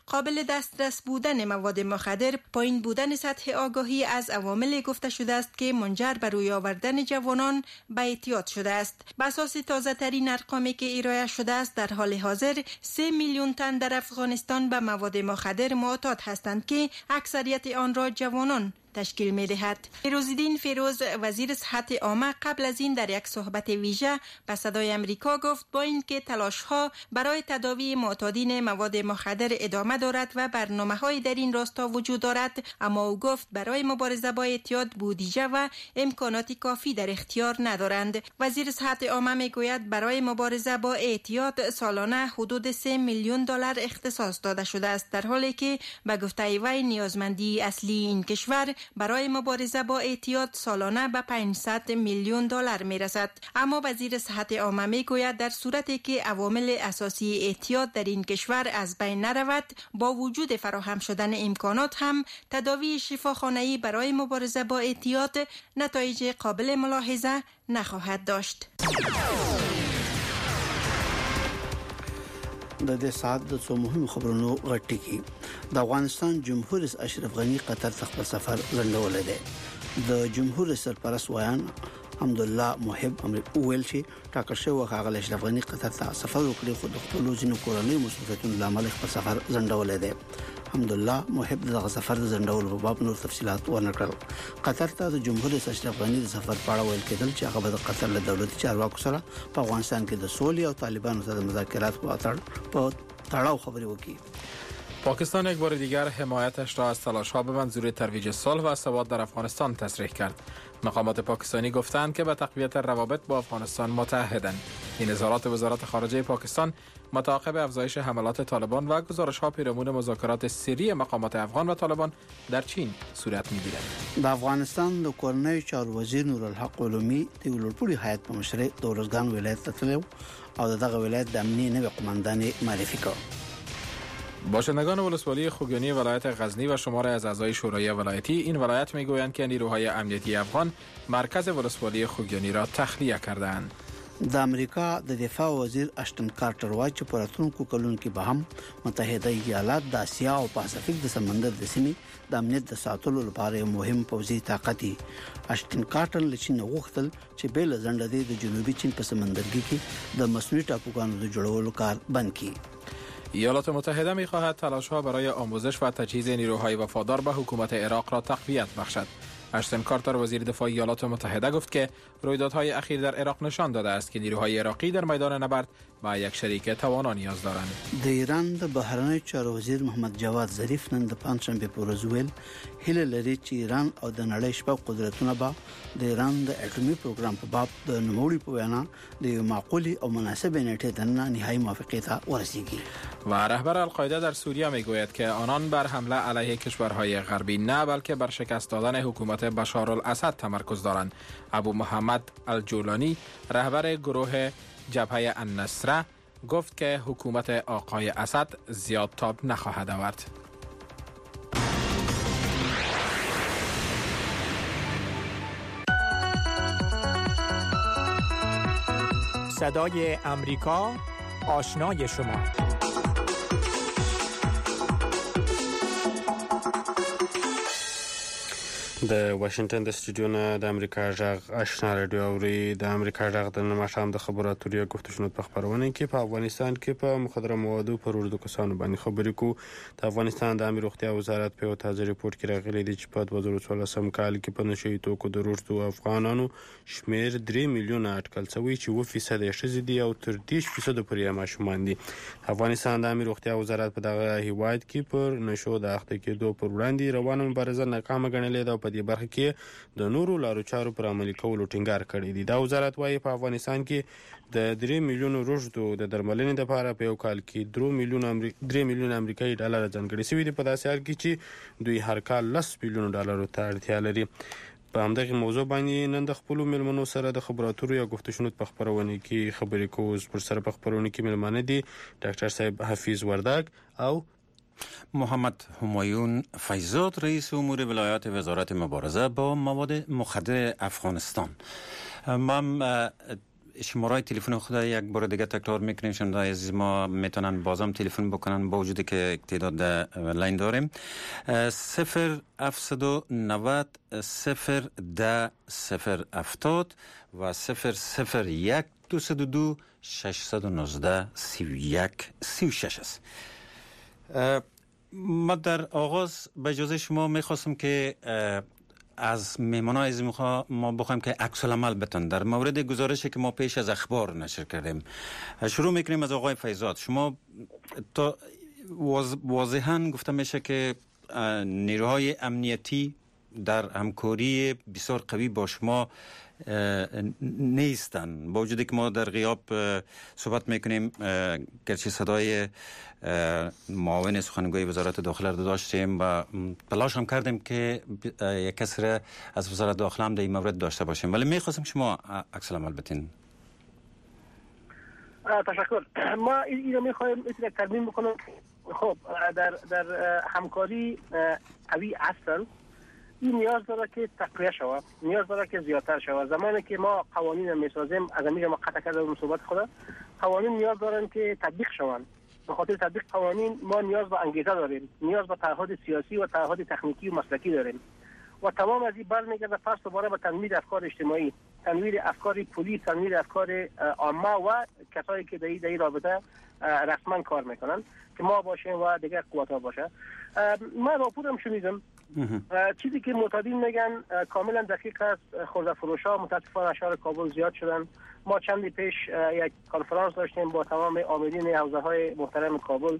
قابل دسترس بودن مواد مخدر، پایین بودن سطح آگاهی از عوامل گفته شده است که منجر به روی آوردن جوانان به اعتیاد شده است. به اساس تازه ترین ارقامی که ارائه شده است، در حال حاضر سه میلیون تن در افغانستان به مواد مخدر معتاد هستند که اکثریت آن را جوانان تشکیل می دهد. فیروزالدین فیروز، وزیر صحت عامه، قبل از این در یک صحبت ویژه به صدای امریکا گفت با اینکه تلاش ها برای تداوی معتادین مواد مخدر ادامه دارد و برنامه های در این راستا وجود دارد، اما او گفت برای مبارزه با اعتیاد بودجه و امکانات کافی در اختیار ندارند. وزیر صحت عامه می گوید برای مبارزه با اعتیاد سالانه حدود سه میلیون دلار اختصاص داده شده است، در حالی که به گفته وی نیازمندی اصلی این کشور برای مبارزه با اعتیاد سالانه به پانصد میلیون دلار می رسد. اما وزیر صحت عامه می گوید در صورتی که عوامل اساسی اعتیاد در این کشور از بین نرود، با وجود فراهم شدن امکانات هم تداوی شفاخانه‌ای برای مبارزه با اعتیاد نتایج قابل ملاحظه نخواهد داشت. د دې ساعت د څو مهم خبرونو غټي کی د افغانستان جمهور رئیس اشرف غنی قطر ته خپل سفر لنډول دی. د جمهور سرپرست ویان حمدالله محب امر اول شي ټاکل شوی هغه اشرف غنی قطر ته سفر وکړي، خو د خپل ځینو کورنۍ مسؤلیتونو لامل خپل سفر لنډول دی. حمدالله محب دغه سفر د زندول په باب نور تفصيلات ورنکړل. قطر ته د جمهور رئیس اشرف غنی د سفر په اړه ویل کېدل چې هغه د قطر له دولتي چارواکو سره په افغانستان کې د سولې او طالبانو سره د مذاکرات په اړه په تړاو خبرې وکړي. پاکستان یک بار دیگر حمایتش را از تلاش‌ها به منظور ترویج صلح و ثبات در افغانستان تصریح کرد. مقامات پاکستانی گفتند که به تقویت روابط با افغانستان متعهدند. این اظهارات وزارت خارجه پاکستان متعاقب افزایش حملات طالبان و گزارش‌ها پیرامون مذاکرات سری مقامات افغان و طالبان در چین صورت می‌گیرد. د افغانستان د کورنۍ چارو وزیر نورالحق علومی د ولورپوړي هیئت په مشرۍ د ورزګان ولایت ته تللی او دغه ولایت د امنیه نوی قماندان معرفي کړ. باشندگان ولسوالی خوگیانی ولایت غزنی و شمار از اعضای شورای ولایتی این ولایت میگویند که نیروهای امنیتی افغان مرکز ولسوالی خوگیانی را تخلیه کردند. د امریکا د دفاع وزیر اشتن کارټر وایي چې په راتلونکو کلونو کې به هم متحده ایالات د اسیا او پاسفیک د سمندر د سیمې د امنیت د ساتلو لپاره مهم پوځي طاقت دی. اشتن کارټر له چین غوښتل چې بل ځنډ دی د جنوبي چین په سمندرګي کې د مصنوعي ټاپوګانو د جوړولو کار بند کړي. ایالات متحده می‌خواهد تلاش‌ها برای آموزش و تجهیز نیروهای وفادار به حکومت عراق را تقویت بخشد. اشتن کارتر وزیر دفاع ایالات متحده گفت که رویدادهای اخیر در عراق نشان داده است که نیروهای عراقی در میدان نبرد با یک شریک توانا نیاز دارند. د ایران د بهرنی چارو وزیر محمد جواد ظریف نن د پنځشنبه په ورځ ویل هیله لري چې ایران او د نړۍ شپږ قدرتونه به د ایران د اټومي پروګرام په باب د نوموړي په وینا د معقولي او مناسب نیټه د نهایی موافقه ته ورسیږي. و رهبر القاعده در سوریه میگوید که آنان بر حمله علیه کشورهای غربی نه بلکه بر شکست دادن حکومت بشار الاسد تمرکز دارند. ابو محمد الجولانی رهبر گروه جبهه النصره گفت که حکومت آقای اسد زیاد تاب نخواهد آورد. صدای امریکا، آشنای شما. د واشنگټن د استودیو نه د امریکا غږ آشنا رادیو اوري. د امریکا غږ د نن ماښام د خبرو اترو گفتگو په خبرونه کې په افغانستان کې په مخدره موادو پر ورودو کسانو باندې خبرې کو. د افغانستان د امیر روغتیا وزارت په یو تازه ریپورت کې راغلي دی چې په دوه زره څوارلسم کال کې په نشئی توکو د ورودو افغانانو شمیر درې میلیونه اټکل شوی چې اووه فیصد یې ښځې دي او تر دېرش فیصد پورې ماشومان دي. افغانستان د امیر روغتیا وزارت په دغه هیواد کې پر نشو د اخته کېدو پر وړاندې روانه مبارزه ناکامه ګڼلې ده. په دې برخه کې د نورو لارو چارو پر عملي کولو ټینګار کړی دی. دا وزارت وايي په افغانستان کې د درې میلیونو روژدو د درملنې لپاره په یو کال کې درې میلیونه امریکا درې میلیونه امریکایي ډالر ځانګړي شوي دي، په داسې حال کې چې دوی هر کال لس میلیونه ډالرو ته اړتیا لري. په همدغه موضوع باندې نن د خپلو مېلمنو سره د خبرو اترو یا گفتگو په خبرونه کې خبرې کوو. پر سره په خبرونه کې مېلمانه دي ډاکټر صاحب حفیظ وردک او محمد همایون فیضزاد، رئیس امور ولایات وزارت مبارزه با مواد مخدر افغانستان. من شماره تلفن خود یک بار دیگه تکرار میکنیم. شنوندگان عزیز ما میتونن بازم تلفن بکنن با وجودی که تعداد لاین داریم. صفر هفتصد و نود صفر ده صفر هفتاد و صفر صفر یک دویست و دو ششصد و نوزده سی و یک سی و شش است. ما در آغاز به اجازه شما میخواستم که از مهمانان عزیز ما بخوایم که عکس العمل بتن در مورد گزارشی که ما پیش از اخبار نشر کردیم. شروع میکنیم از آقای فیضات. شما تا واضحاً گفته میشه که نیروهای امنیتی در همکاری بسیار قوی با شما نیستن، با وجودی که ما در غیاب صحبت میکنیم گرچه صدای معاون سخنگوی وزارت داخله رو داشتیم و تلاش هم کردیم که یک کسی از وزارت داخله هم در این مورد داشته باشیم، ولی میخواستم شما عکس العمل بتین. تشکر. ما این رو میخوایم این ترمیم بکنم. خب در در همکاری قوی هستن. این نیاز داره که تقویه شود، نیاز داره که زیادتر شود. زمانی که ما قوانین میسازیم، از همینجا ما قطع کردیم صحبت خود، قوانین نیاز دارن که تطبیق شوند. به خاطر تطبیق قوانین ما نیاز به انگیزه داریم، نیاز به تعهد سیاسی و تعهد تکنیکی و مسلکی داریم و تمام از این برمیگرده پس دوباره به تنویر افکار اجتماعی، تنویر افکار پلیس، تنویر افکار عامه و کسایی که در این رابطه رسما کار میکنن که ما باشیم و دیگر قوت‌ها باشه. من راپورم شنیدم، چیزی که معتادین میگن کاملا دقیق است. خرده فروشا متاسفانه شهر کابل زیاد شدن. ما چندی پیش یک کنفرانس داشتیم با تمام عاملین حوزه های محترم کابل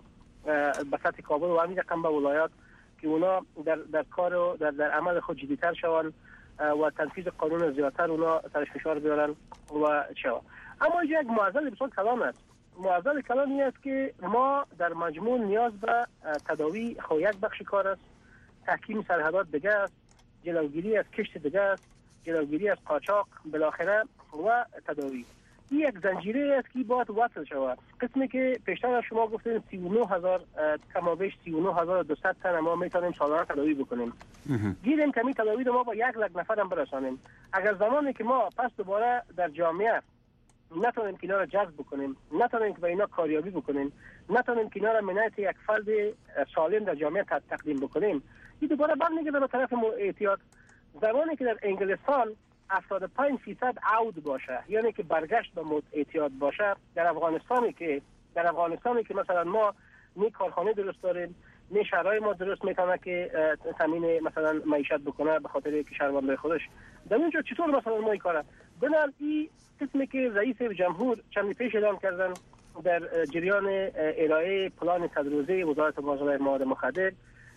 به سطح کابل و همین رقم به ولایات که اونا در در کار و در در عمل خود جدی‌تر شوند و تنفیذ قانون زیادتر اونا سرش فشار بیارن و چه. اما اینجا یک معضل بسیار کلان است. معضل کلان این است که ما در مجموع نیاز به تداوی خو یک بخش کار است، تحکیم سرحدات دیگه است، جلوگیری از کشت دیگه است، جلوگیری از قاچاق بالاخره و تداوی. این یک زنجیره است که باید وصل شود. قسمی که پیشتر شما گفتین سی و نه هزار کما بیش سی و نه هزار و دویست تن ما میتونیم سالانه تداوی بکنیم. گیریم کمی تداوی ما با یک لک نفر هم برسانیم. اگر زمانی که ما پس دوباره در جامعه نتونیم که اینا را جذب بکنیم، نتونیم که به اینا کاریابی بکنیم، نتونیم که اینا را منیت یک فرد سالم در جامعه تقدیم بکنیم، این دوباره برمیگرده به طرف اعتیاد. زمانی که در انگلستان هفتاد و پنج درصد عود باشه، یعنی که برگشت به مد اعتیاد باشه، در افغانستانی که در افغانستانی که مثلا ما نی کارخانه درست داریم، نی شهرهای ما درست میکنه که تامین مثلا معیشت بکنه به خاطر که شهروندای خودش، در اونجا چطور مثلا ما این کاره بنال این قسمی که رئیس جمهور چند پیش اعلام کردن در جریان ارائه پلان صد روزه وزارت مقابله مواد مخدر،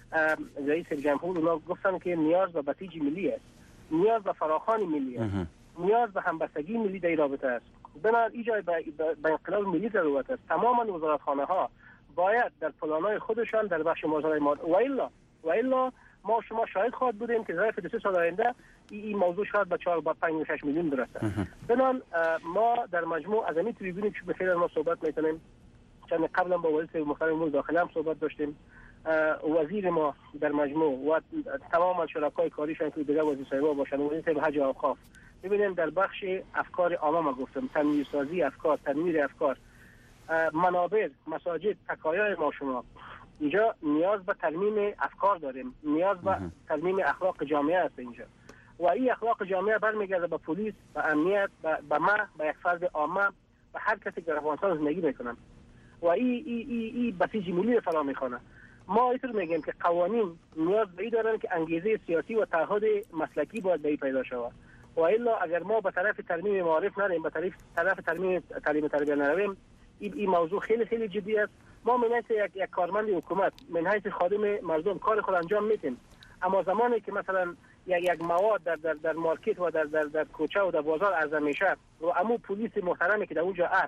رئیس جمهور اونا گفتن که نیاز به بسیج ملی است، نیاز به فراخوان ملی است، نیاز به همبستگی ملی در رابطه است. بنابراین ایجای به انقلاب ملی ضرورت است. تماما وزارتخانه ها باید در پلان‌های خودشان در بخش مقابله مواد و الا و الا ما شما شاهد خواهد بودیم که ظرف دو سه سال آینده این موضوع شاید به چهار با پنج و شش میلیون برسه. بنابراین ما در مجموع از همین تریبونی که به خیلی ما صحبت میکنیم، چند قبلا با وزیر محترم امور داخله هم صحبت داشتیم، وزیر ما در مجموع و تمام شرکای کاریشان که دیگه وزیر صاحبا باشن، وزیر حج و اوقاف، ببینیم در بخش افکار عامه ما گفتم، تنویر سازی افکار، تنویر افکار، منابر، مساجد، تکایای ما شما اینجا نیاز به ترمیم افکار داریم، نیاز به ترمیم اخلاق جامعه است اینجا و این اخلاق جامعه برمیگرده به پلیس، به امنیت، به ما، به یک فرد عامه، به هر کسی که در افغانستان زندگی میکنن و این ای ای ای بسیج ملی فلا میخوانه. ما اینطور میگیم که قوانین نیاز به این دارن که انگیزه سیاسی و تعهد مسلکی باید به این پیدا شود و الا اگر ما به طرف ترمیم معارف نریم، به طرف طرف ترمیم تعلیم تربیت نرویم، این این موضوع خیلی خیلی جدی است. ما من حیث یک یک کارمند حکومت، من حیث خادم مردم کار خود انجام میدیم، اما زمانی که مثلا یک یک مواد در در در مارکت و در در در کوچه و در بازار عرضه میشه و امو پلیس محترمی که در اونجا است،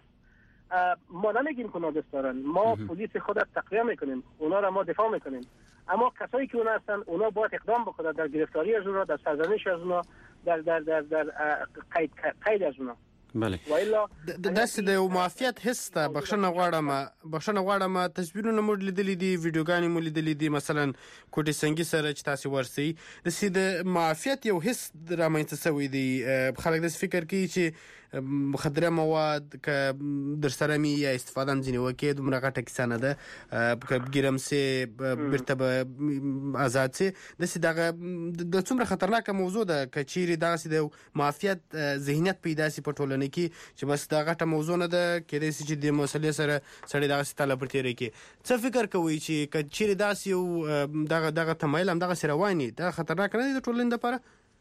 ما نمیگیم که نادست دارن، ما پلیس خود تقویه میکنیم، اونا را ما دفاع میکنیم، اما کسایی که اونا هستن اونا باید اقدام بکنن در گرفتاری از اونا، در سرزنش از اونا، در در در در قید قید از اونا. بله. داسې د یو معافیت حس ته بخښنه غواړم بخښنه غواړم تصویرونه مو لیدلې دي، ویډیوګانې مو لیدلې دي، مثلا کوټې سنگي سره چې تاسو ورسئ د سید معافیت یو حس رامنځته شوی دی. خلک د فکر کوي چې مخدره مواد که در سره می یا استفاده هم ځینې وکړي دومره غټه کیسه نه ده که ګیرم سي بیرته به آزاد سي داسې دغه د څومره خطرناکه موضوع ده که چیرې دغسې د معافیت ذهنیت پیدا سي په ټولنه کې چې بس دا غټه موضوع نه ده کېدای سي چې د مسلې سره سړی دغسې تاله پر تېری کړي. څه فکر کوئ چې که چیرې داسې یو دغه دغه تمایل هم دغسې روان وي دا خطرناک نه دی د ټولنې دپاره؟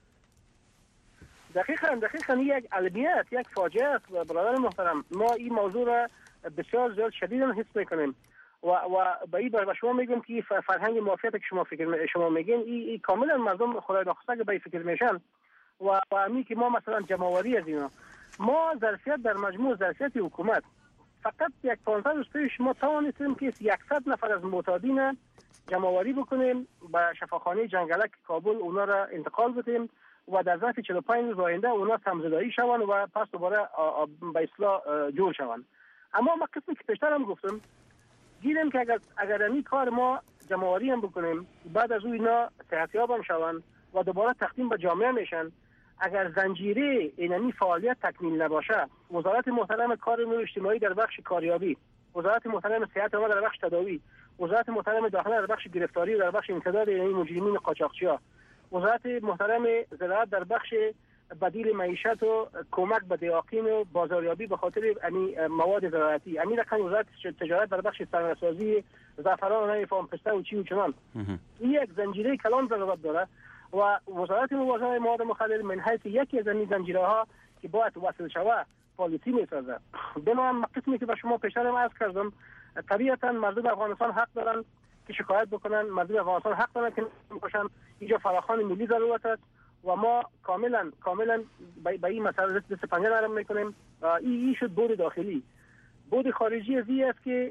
دقیقاً دقیقاً یک علمیت یک فاجعه است برادر محترم. ما این موضوع را بسیار زیاد شدیداً حس میکنیم و و به این به شما میگم که فرهنگ معافیت که شما فکر شما میگین این ای کاملا مردم خدای ناخواسته که به فکر میشن و و امی که ما مثلا جمعواری از اینا ما ظرفیت در مجموع ظرفیت حکومت فقط یک پانزده روز پیش ما توانستیم که صد نفر از معتادین جمعواری بکنیم به شفاخانه جنگلک کابل اونا را انتقال بدیم و در ظرف چهل و پنج روز آینده اونا سمزدایی شوند و پس دوباره به اصلاح جور شوند. اما ما قسمی که پیشتر هم گفتم گیریم که اگر اگر این کار ما جمعواری هم بکنیم بعد از او اینا صحتیاب هم شوند و دوباره تقدیم به جامعه میشن، اگر زنجیره اینمی فعالیت تکمیل نباشه، وزارت محترم کار امور اجتماعی در بخش کاریابی، وزارت محترم صحت عامه در بخش تداوی، وزارت محترم داخله در بخش گرفتاری و در بخش انسداد اینمی مجرمین قاچاقچی‌ها، وزارت محترم زراعت در بخش بدیل معیشت و کمک به دیاقین و بازاریابی به خاطر امی مواد زراعتی، امی رقم وزارت تجارت در بخش صنعتی‌سازی زعفران و نمیفهم پسته و چی و چنان. این یک زنجیره کلان ضرورت داره و وزارت موازنه مواد مخدر من حیث یکی از این زنجیره ها که باید وصل شود پالیسی میسازه. بنابراین قسمی که به شما پیشتر عرض کردم طبیعتا مردم افغانستان حق دارن که شکایت بکنن، مردم افغانستان حق دارن که باشن. اینجا فراخوان ملی ضرورت است و ما کاملا کاملا به این مسئله دست پنجه نرم میکنیم. این شد بود داخلی. بود خارجی از این است که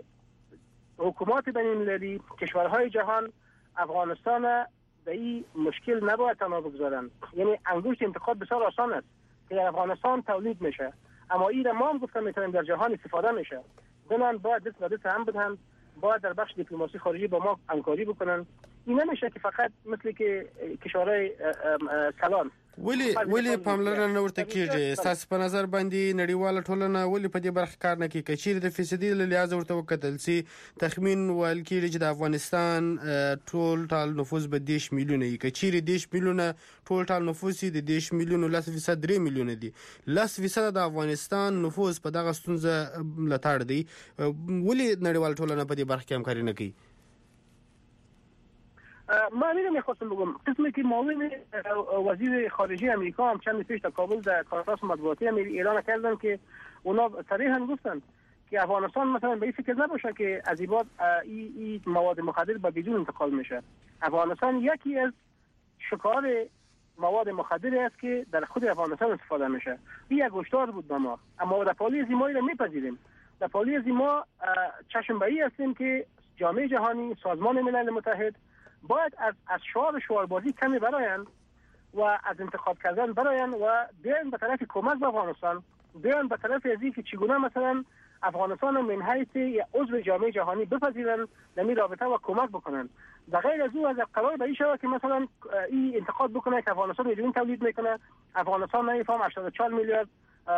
حکومات بین المللی کشورهای جهان افغانستان به این مشکل نباید تنها بگذارن. یعنی انگشت انتقاد بسیار آسان است که در افغانستان تولید میشه، اما این ما هم گفتم میتونیم در جهان استفاده میشه. بنان باید دست به دست هم بدن، باید در بخش دیپلماسی خارجی با ما همکاری بکنن. این نمیشه که فقط مثل که کشورهای کلان ولی ولی پاملرنه ورته کیږي. تاسو په نظر باندې نړیواله ټولنه ولی په دې برخه کار نه کوي؟ کچیر د فیصدي له لحاظ ورته وکتل سي تخمین ویل کیږي چې د افغانستان ټول ټال نفوس به دیش میلیونه وي. کچیر دیش میلیونه ټول ټال نفوس د دیش میلیونه لس فیصد درې میلیونه دي. لس فیصد د افغانستان نفوس په دغه ستونزه لټاړ دی. ولی نړیواله ټولنه په دې برخه کې همکاري نه کوي؟ ما میگم میخواستم بگم قسمی که معاون وزیر خارجه امریکا هم چند پیش در کابل در کنفرانس مطبوعاتی اعلان کردن که اونا صریحا گفتن که افغانستان مثلا به این فکر نباشه که از این بعد این ای مواد مخدر به بدون انتقال میشه. افغانستان یکی از شکار مواد مخدر است که در خود افغانستان استفاده میشه. این یک هشدار بود به ما، اما در پالی ما را میپذیریم. در پالی ما چشم به این هستیم که جامعه جهانی، سازمان ملل متحد باید از از شعار شعاربازی کمی براین و از انتخاب کردن براین و بیان به طرف کمک به افغانستان، بیان به طرف از اینکه چگونه مثلا افغانستان من حیث عضو جامعه جهانی بپذیرن نمی رابطه و کمک بکنن. در غیر از او از قرار به این شود که مثلا این انتقاد بکنه که افغانستان میلیون تولید میکنه، افغانستان نمیفهم هشتاد و چهار میلیارد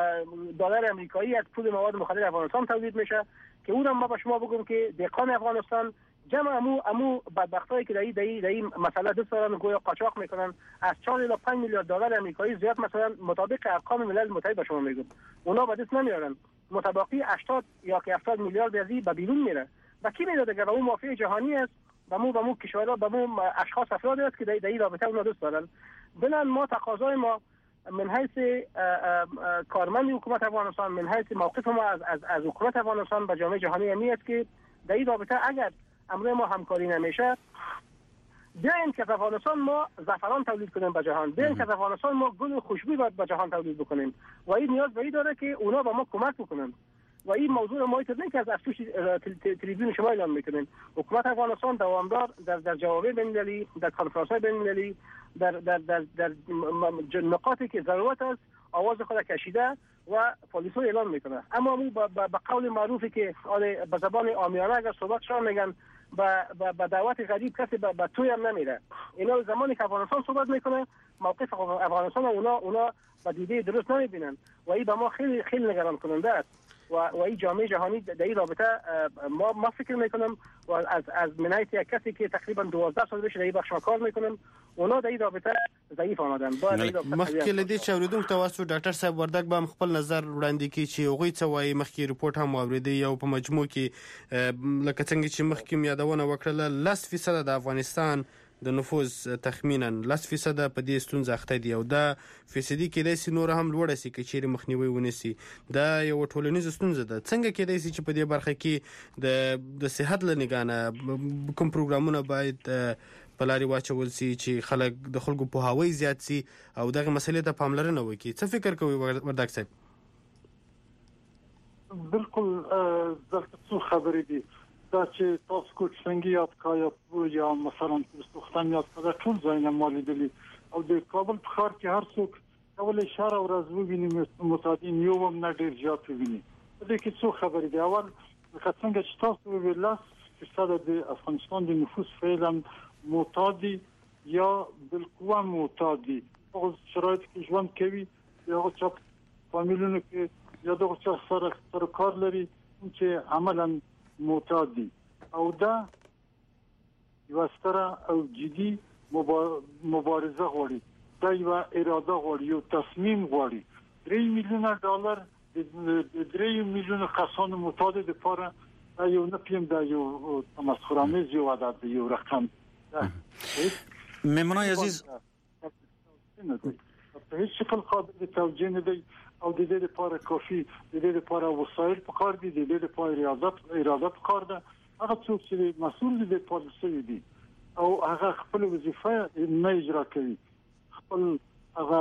دلار آمریکایی از پول مواد مخدر افغانستان تولید میشه که اونم ما به شما بگم که دهقان افغانستان جمع امو امو بدبختایی که در این در این مسئله دست دارن گویا قاچاق میکنن از چهار الی پنج میلیارد دلار آمریکایی زیاد مثلا مطابق ارقام ملل متحد به شما میگم اونا به دست نمیارن. متبقی هشتاد یا که هفتاد میلیارد از این به بیرون میره. و کی میداده که اون مافیا جهانی است، به مو به مو کشورها به مو اشخاص افرادی است که در این رابطه اونا دوست دارن. بنان ما تقاضای ما من حیث کارمند حکومت افغانستان، من حیث موقف ما از از, از حکومت افغانستان به جامعه جهانی همی است که در این رابطه اگر امروز ما همکاری نمیشه بیاین که افغانستان ما زعفران تولید کنیم به جهان، بیاین که افغانستان ما گل و خوشبو به جهان تولید بکنیم و این نیاز به این داره که اونا به ما کمک بکنن. و این موضوع ما ایتر که از افسوس تلویزیون شما اعلام میکنیم. حکومت افغانستان دوامدار در در جوابه بین‌المللی، در کنفرانس‌های بین‌المللی، در در در در نقاطی که ضرورت است آواز خود کشیده و پلیسو اعلام میکنه. اما مو به قول معروفی که به زبان عامیانه اگر صحبت شما میگن به دعوت غریب کسی به توی هم نمیره. اینا زمانی که افغانستان صحبت میکنه موقف افغانستان اونا اونا پدیده درست نمیبینن و این به ما خیلی خیلی نگران کننده است و و این جامعه جهانی در این رابطه ما ما فکر میکنم و از از منایت یک کسی که تقریبا دوازده سال بشه در این بخش کار میکنم اونا در این رابطه ضعیف آمدن. مخکې لدی چې اوریدونکو تاسو ډاکټر صاحب وردګ به خپل نظر وړاندې کړي چې هغوی څه وایي. مخکې رپورټ هم واوریدي او په مجموع کې لکه څنګه چې مخکې یادونه وکړه لس فیصد د افغانستان د نفوذ تخمینا لس فیصد په دې ستونزه اخته دي او دا فیصدي کېدای شي نور هم لوړه شي که چیرې مخنیوي ونیسي. دا یو ټولنیزه ستونزه ده. څنګه کېدای شي چې په دې برخه کې د د صحت له نګانه کوم پروګرامونه باید په لارې واچول شي چې خلک د خلکو پوهاوی زیات شي او دغه مسلې ته پاملرنه وکړي؟ څه فکر کوي وردګ صاحب؟ بالکل دلته څو خبرې دي. دا چې تاسو کوټ څنګه یاد کایا یا مثلا سوختان یاد کړه ټول ځایونه مالیدلی او د کابل په ښار کې هر څوک کولای شهر او ورځ وویني متعدین یو هم نه ډیر زیات وویني. دې کې څو خبرې دي. اول څنګه چې تاسو ویل فیصد د افغانستان د نفوس فعلا معتادي یا بالقوه معتادي او شرایط کې ژوند کوي یا چې فامیلونو کې یا دغه څه سره سره کار لري چې عملاً معتادي او دا یو ستره او جدي مبارزه غواړي. دا یو اراده غواړي، یو تصمیم غواړي. درې میلیونه ډالر د درې میلیونه کسانو معتاد لپاره دا یو نه پیم دا یو تمسخرآمیز یو عدد یو رقم. ممنون عزیز. په هیڅ شکل قابل توجیه نه دی او د دې لپاره کافي د دې لپاره وسایل پکار دي، د دې لپاره ریاضت اراده پکار ده. هغه څوک چې مسؤل دي د پالیسي دي او هغه خپل وظیفه نه اجرا کوي، خپل هغه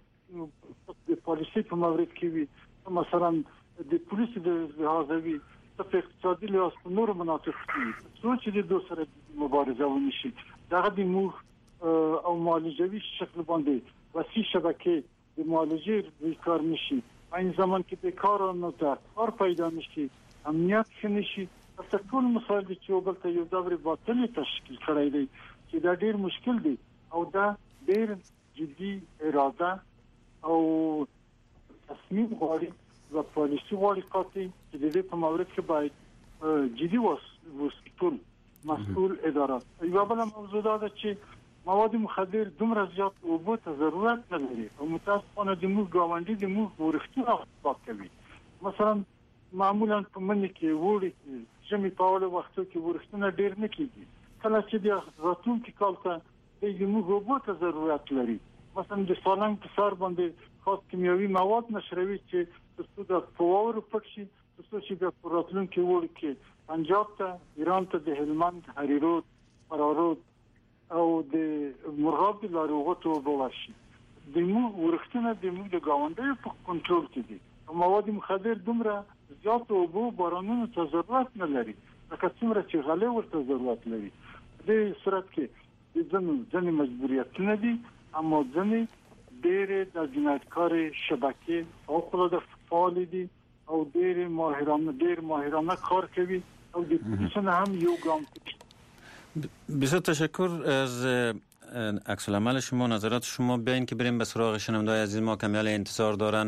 د پالیسي په مورد کې وي مثلا د پولیسو د لحاظوي په اقتصادي لحاظ نور مناطق کې څو چې د دوه سره مبارزه ونشي دغه د مو او معالجوي شکل باندې وسیع شبکه د معالجې کار نشي. این زمان کې د کارونو ته کار پیدا نشي، امنیت نشي، تاسو ټول مسایل چې یو بل ته یو دوري باطل تشکیل کړی دی چې دا ډیر مشکل دی او دا ډیر جدي اراده او تصمیم غواړي و پالیسي غواړي قاطع چې د دې په مورد کې باید جدي وسیتون مسؤل اداره. یو بل موضوع دا ده چې مواد مخدر دومره زیات اوبو ته ضرورت نه لري او متاسفانه د موږ ګاونډي د موږ ورښتونه پاک کوي. مثلا معمولا په منځ کې وړي چې په اول وختو کې ورښتونه ډیر نه کیږي. کله چې د راتلونکي کال ته د موږ اوبو ته ضرورت لري، مثلا د سالنګ په سر باندې خاص کیمیاوي مواد نشروي چې تاسو د فوور پټ شي تاسو چې په راتلونکي وړي کې پنجاب ته، ایران ته، د هلمند، هریرود، فرارود او د مرغاب د لارغوتو بواشي د مو ورښتونه د مو د گاونډي په کنټرول کې دي او مواد مخدر دومره زیات او بو بارانونو ته ضرورت نه لري لکه څومره چې غلې ورته ضرورت لري. د صورت کې د ځنو ځنې مجبوریتونه دي اما ځنې ډېر د جنایتکار شبکې او خپل د فعال دي او ډېر ماهرانه ډېر ماهرانه کار کوي او د پولیسو هم یو ګام بسیار تشکر از عکس العمل شما، نظرات شما. بیاین که بریم به سراغ شنونده‌های عزیز ما که میل انتظار دارن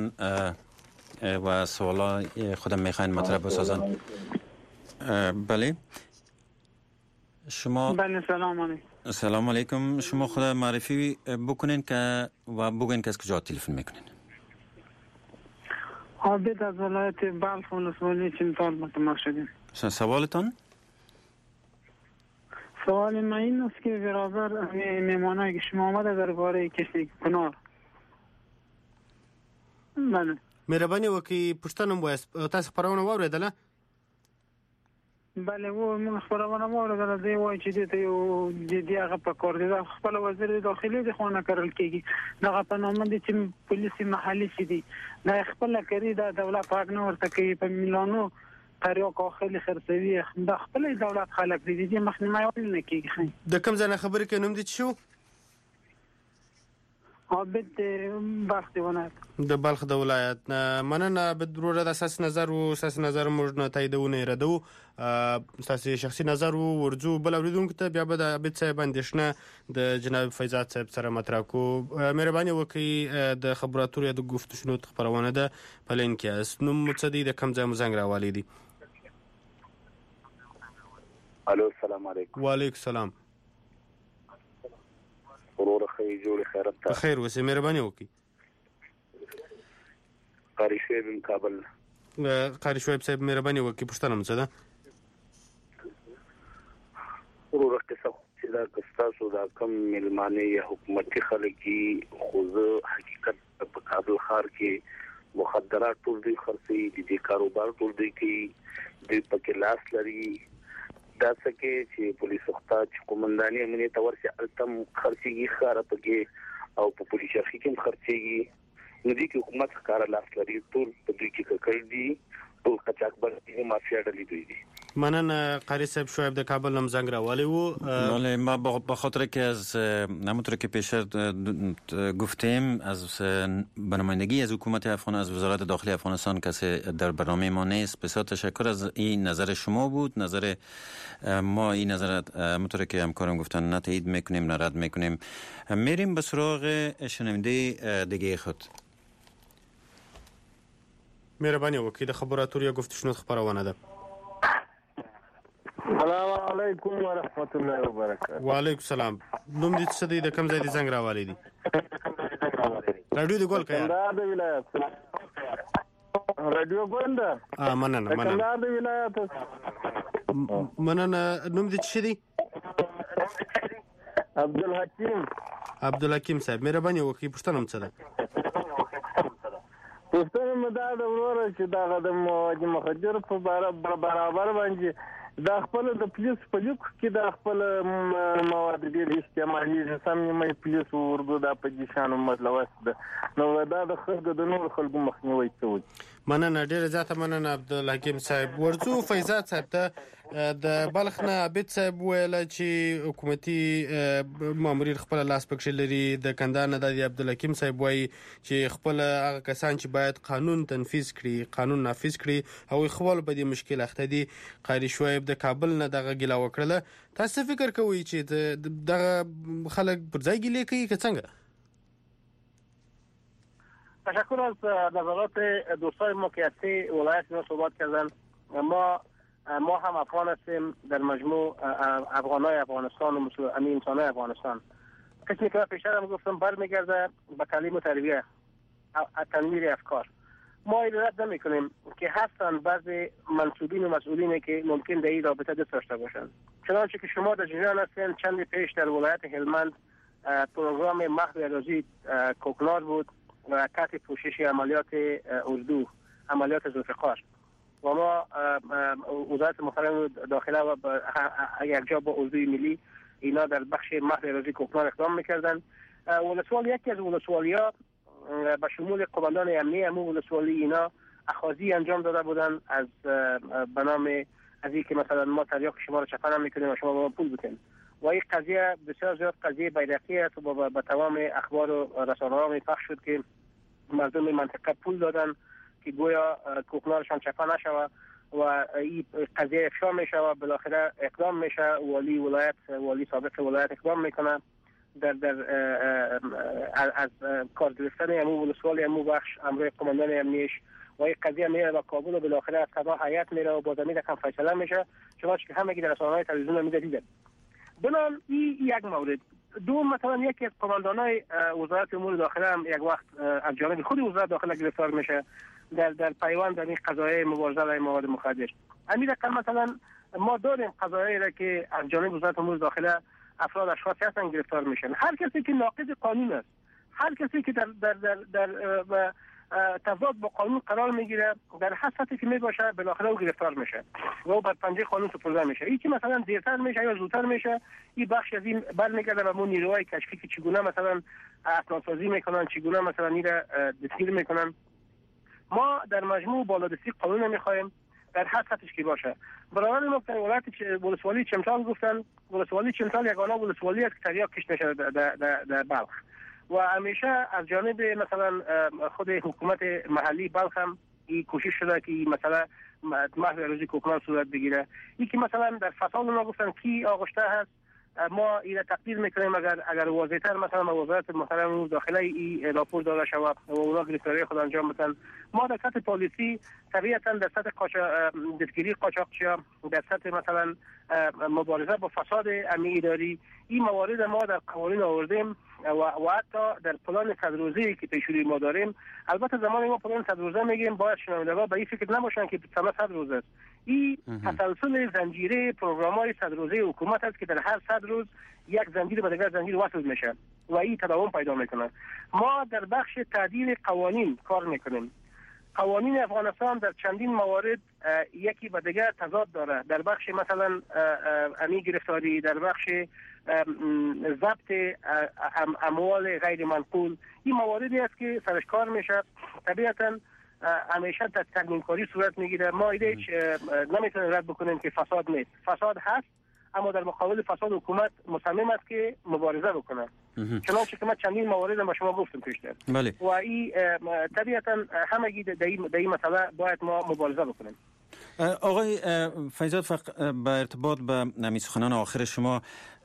و سوالا خودم میخواین مطرح بسازن. بله شما بله سلام علیکم. سلام علیکم. شما خود معرفی بکنین که و بگوین که از کجا تلفن میکنین. عابد از ولایت بلخ ولسوالی چمتال متماس شدیم. سوالتان؟ سوال من این است که برابر میمانه که شما آمده درباره کسی کنار. بله. مهرباني وکي پښتنم وایي تاسو خبرونه واوریدله؟ بله و موږ خبرونه واوریدله. دی وایي چې دې ته یو جدي هغه په کار دی. خپل وزیر داخلي د خونه کړل کېږي دغه په نامه دي چې پولیسي محلي شي دي دا خپل کړی دا دولت حق نه ورته کوي په میلانو تاریخ خالی خرڅوي د خپل دولت خلک دي دي مخنیوي نه کیږي. د کوم ځای خبرې کوي نوم دي شو؟ عابد بلخ ولایت د بلخ د ولایت مننه بدروره د اساس نظر او اساس نظر موږ نه تاییدونه ردو اساس شخصي نظر ورجو بل اوریدونکو ته بیا به د عابد صاحب اندیشنه د جناب فیضات صاحب سره مطرح کو مهرباني وکړئ د خبراتو یا د گفتشنو خبرونه ده پلین کې اس نو متصدی د کم ځای مزنګ راوالي دي. الو السلام علیکم. وعلیکم السلام. ورور خیر جوړ خیرت ته خیر وسه مهرباني وکړئ. قاری شعیب کابل. قاری شعیب صاحب مهرباني وکړئ پښتنه مڅ ده ورور قصه چې دا کستاسو دا کم ملمانه یا حکومتي خلکي خوځ حقیقت په کابل ښار کې مخدرات ټول دی خرڅي دي کاروبار ټول دی کې د پکې لاس لري دا څنګه چې پولیس وخته چې قومنداني امنیت ورسي التم خرڅيږي خاره پکې او په پولیس شرخي کې خرڅيږي نو دي کې حکومت ښکارا لاس لري ټول په دې کې کړی دي ټول قچاق بلې مافیا ډلې دوی دي. مننه قاری صاحب شعیب د کابل نم زنگ راوالی و ولی ما به خاطر که از همونطور که پیشتر گفتیم از برنامه‌نگاری از حکومت افغان از وزارت داخلی افغانستان کسی در برنامه ما نیست. بسیار تشکر از این نظر شما بود. نظر ما این نظر همونطور که همکارم گفتن نه تایید میکنیم نه رد میکنیم. میریم به سراغ شنونده دیگه خود. مهرباني وکړئ د خبراتو یا گفتشنو خبرونه ده. السلام علیکم ورحمت الله وبرکاته. وعلیکم السلام. نوم دې څه دی د کوم ځای د زنګ راوالي دي؟ رادیو د ګول کیا کندهار د ولایت رادیو بند ا مننه مننه کندهار د ولایت مننه نوم دې څه دی؟ عبدالحکیم. عبدالحکیم صاحب مهرباني وکړئ پښتنه څه ده؟ پښتنه مدا د ورور چې دا د مخدر په برابر باندې دا خپل د پولیس په لیک کې دا خپل مواد ډیر استعمالي سم مې پولیس ورغو دا په ځانو مطلب ده نو دا د خلکو د نور خلکو مخنیوي کوي. مننه ډیر زیاته مننه عبدالحکیم صاحب. ورڅو فیضات صاحب ته د بلخ نه عابد صاحب ویل چې حکومتي مامورین خپل لاس پکښ لري د کندهار نه د عبدالحکیم صاحب وایي چې خپل هغه کسان چې باید قانون تنفيذ کړي قانون نافذ کړي او خپل په دې مشکل اخته دي. قاری شعیب د کابل نه دغه ګلا وکړه. تاسو فکر کوئ چې دغه خلک پر ځای ګلې کوي که څنګه؟ تشکر از نظرات دوستای ما که از سه ولایت ما صحبت کردن. ما ما هم افغان هستیم در مجموع افغانای افغانستان و مسلمان انسانای افغانستان. کسی که پیشتر هم گفتم برمیگرده به تعلیم و تربیه تنویر افکار. ما این رد نمی کنیم که هستن بعضی منصوبین و مسئولینی که ممکن در این رابطه دست داشته باشند. چنانچه که شما در جریان هستین چند پیش در ولایت هلمند پروگرام محو اراضی کوکنار بود و تحت پوشش عملیات اردو عملیات ذوالفقار و ما وزارت محترم داخله و یک جا با اردوی ملی اینا در بخش محو اراضی کوکنار اقدام میکردن. ولسوالی یکی از ولسوالی ها به شمول قماندان امنیه همون ولسوالی اینا اخاذی انجام داده بودن از به نام از اینکه مثلا ما تریاق شما رو چپن میکنیم و شما با ما پول بکنیم و این قضیه بسیار زیاد قضیه بیرقی است و با تمام اخبار و رسانه‌ها میپخش شد که مردم منطقه پول دادن که گویا کوکنارشان چپن نشود و این قضیه افشا میشه و بالاخره اقدام میشه. والی ولایت والی سابق ولایت اقدام میکنه در در از کار گرفتن امو ولسوالی امو بخش امروی قماندان امنیش و این قضیه میره و کابل و بالاخره از قضا هیئت میره و با زمین کم فیصله میشه. شما که همه در رسانه‌های تلویزیون میده دیدن. بنام این یک مورد. دو مثلا یکی از قماندانای وزارت امور داخله هم یک وقت از جانب خود وزارت داخله گرفتار میشه در در پیوند در این قضایای مبارزه علیه مواد مخدر. همین رقم مثلا ما داریم قضایایی را که از جانب وزارت امور داخله افراد اشخاصی هستن گرفتار میشن. هر کسی که ناقض قانون است، هر کسی که در در در, در, در تضاد با قانون قرار میگیره در هر سطحی که میباشه بالاخره او گرفتار میشه و او بر پنجه قانون سپرده میشه. این که مثلا دیرتر میشه یا زودتر میشه این بخش از این برمیگرده به اون نیروهای کشفی که چگونه مثلا اسنادسازی میکنن، چگونه مثلا این را دستگیر میکنن. ما در مجموع بالادستی قانون میخوایم در هر سطحش که باشه. برای نکته ولایت ولسوالی چمتال گفتن ولسوالی چمتال یگانه ولسوالی است که تریاق کش میشه در در در بلخ و همیشه از جانب مثلا خود حکومت محلی بلخ هم این کوشش شده که مثلا محو روزی کوکنان صورت بگیره. این که مثلا در فصال اونا گفتن کی آغشته هست، ما این تقدیر میکنیم اگر اگر واضح‌تر مثلا وزارت محترم امور داخله این راپور داده شود و اونا گرفتاری خود انجام بدن. ما در سطح پالیسی طبیعتا در سطح قاچاق دستگیری قاچاقچی‌ها، در سطح مثلا مبارزه با فساد امنی اداری، این موارد ما در قوانین آوردیم و, و حتی در پلان صد روزه‌ای که پیش‌روی ما داریم. البته زمانی ما پلان صد روزه میگیم باید شنوندگان به این فکر نباشن که تمام صد روز است. این تسلسل زنجیره پروگرام‌های صد روزه حکومت است که در هر صد روز یک زنجیر به دیگر زنجیر وصل میشه و این تداوم پیدا میکنه. ما در بخش تعدیل قوانین کار میکنیم. قوانین افغانستان در چندین موارد یکی به دیگر تضاد داره. در بخش مثلا امنی گرفتاری، در بخش ضبط اموال غیر منقول، این مواردی است که سرش کار میشه. طبیعتا همیشه تضمین کاری صورت میگیره. ما ایده نمیتونیم رد بکنیم که فساد نیست. فساد هست، اما در مقابل فساد حکومت مصمم است که مبارزه بکنه. چنانچه که من چندین موارد با شما گفتم پیشتر. بله. و این طبیعتا همگی در این مسئله باید ما مبارزه بکنیم. آقای فیضات، به ارتباط به نمی سخنان آخر شما،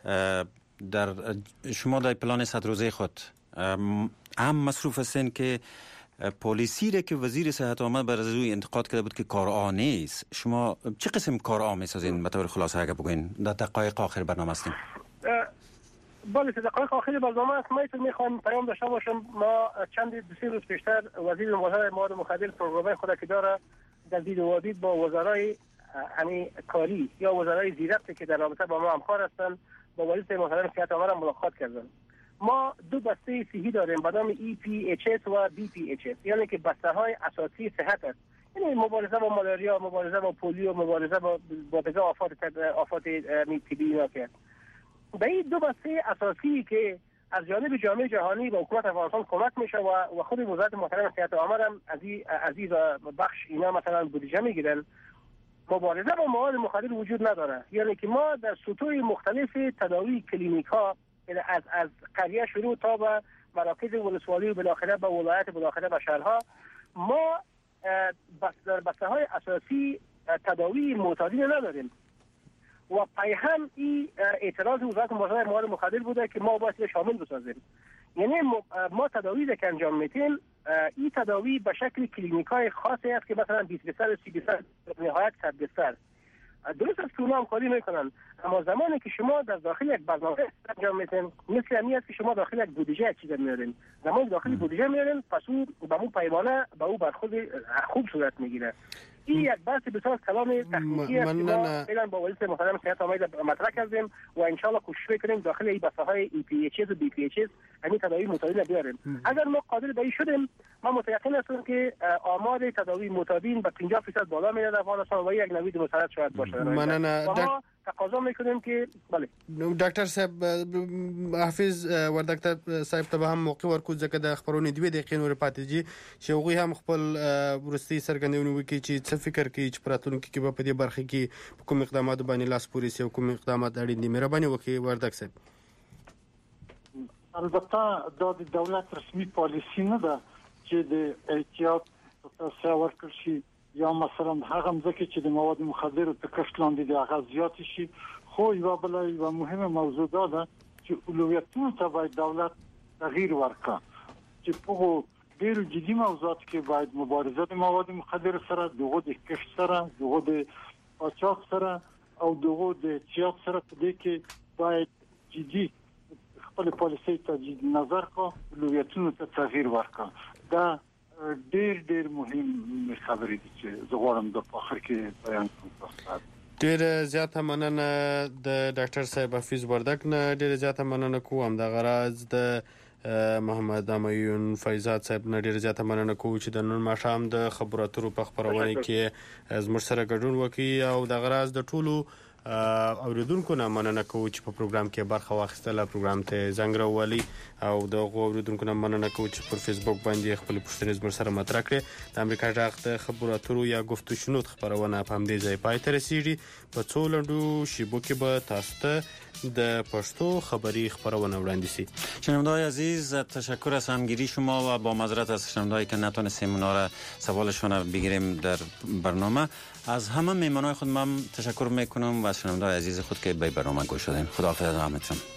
در شما در پلان صد روزه خود هم مصروف هستین که پالیسی را که وزیر صحت آمد بر از روی انتقاد کرده بود که کارآ نیست، شما چه قسم کارآ میسازین؟ به طور خلاصه اگه بگوین در دقایق آخر برنامه هستیم. بله، دقایق آخر برنامه است. من میخوام پیام داشته باشم. ما چند دو سه روز پیشتر وزیر موضوع مواد مخدر پروگرام خود که داره در دید و دید با وزرای یعنی کاری یا وزرای زیرفت که در رابطه با ما همکار هستند با وزیر محترم صحت آمد ملاقات کردن. ما دو بسته صحی داریم به نام ای پی اچ اس و بی پی اچ اس، یعنی که بسته های اساسی صحت است. یعنی مبارزه با مالاریا، مبارزه با پولیو، مبارزه با با آفات آفات طبی اینا کرد. به این دو بسته اساسی که از جانب جامعه جهانی و حکومت افغانستان کمک میشه و و خود وزارت محترم صحت آمد هم از این از این بخش اینا مثلا بودجه میگیرن. مبارزه با مواد مخدر وجود نداره. یعنی که ما در سطوح مختلف تداوی کلینیک ها از از قریه شروع تا به مراکز ولسوالی و بالاخره به ولایت بالاخره به شهرها، ما در بسته های اساسی تداوی معتادین نداریم و پیهم این اعتراض وزارت مبارزه مواد مخدر بوده که ما باید شامل بسازیم. یعنی ما تداوی که انجام میدیم این تداوی به شکل کلینیک های خاصی است که مثلا بیست بستر سی بستر نهایت صد بستر درست است که اونا هم کاری میکنن، اما زمانی که شما در داخل یک برنامه انجام میدین مثل همی است که شما داخل یک بودجه چیز میارین. زمانی داخل بودجه میارین پس او به اون پیمانه به او برخورد خوب صورت میگیره. این یک بحث بسیار کلام تکنیکی است که ما فعلا با وزیر محترم صحت آمد مطرح کردیم و ان شاء الله کوشش میکنیم داخل این بسته های ای پی اچ اس و بی پی اچ اس همین تداوی معتادین بیاریم. اگر ما قادر به این شدیم، ما متأکد هستیم که آمار تداوی معتادین به پنجاه درصد بالا میره در افغانستان و یک نوید مساعد شاید باشه. مننه. ما تقاضا میکنیم که بله ډاکټر صاحب حافظ ور ډاکټر صاحب ته هم موقع ورکو ځکه د خبرونې دوی دقیقې نور پاتې دي چې هغوی هم خپل ورستي څرګندونه وکړي چې څه فکر کوي چې پراتونکو کې به په دې برخه کې کوم اقدامات باندې لاس پورې سي او کوم اقدامات اړین دي. مهرباني وکړئ ور ډاکټر صاحب. البته دا د دولت رسمي پالیسی نه ده چې د احتیاط تاسو ورکړ شي یا مثلا هغه ځکه چې د مواد مخدر په کښت لاندې د هغه زیات شي، خو یو بل یو مهمه موضوع ده چې اولویتونو ته باید دولت تغییر ورکړي چې په ډېر جدي موضوعات کې باید مبارزه د مواد مخدر سره، دغه د کښت سره، دغه د قاچاق سره او دغه د احتیاط سره په دې کې باید جدي خپل پالیسي ته جدي نظر کو، اولویتونو ته تغییر ورکړي. دا ډېر ډېر مهم خبرې دي چې زه غواړم د اخر کې بیان کړم. ډېر زیاته مننه د ډاکټر صاحب حفیظ وردک نه، ډېر زیاته مننه کوم د غراز د محمد امایون فیضات صاحب نه ډېر زیاته مننه کوم چې د نن ماښام د خبرو اترو په خبرونه کې زموږ سره ګډون وکړي او د غراز د ټولو اوریدونکو نه مننه کوو چې په پروګرام کې برخه واخیستله، پروګرام ته زنګ راوولي او د هغو اوریدونکو نه مننه کوو چې پر فیسبوک باندې خپلې پوښتنې زموږ سره مطرح کړې. د امریکا غږ د خبرو اترو یا گفت و شنود خپرونه په همدې ځای پای ته رسیږي. په څو لنډو شیبو کې به تاسو ته د پښتو خبری خبرونه وړاندې شي. شنونده‌های عزیز، تشکر از همگیری شما و با معذرت از شنوندهایی که نتونستیم اونا را سوالشون را بگیریم در برنامه. از همه میمانای خود من تشکر میکنم و از شنونده‌های عزیز خود که به برنامه گوش دادین. خداحافظ همتون.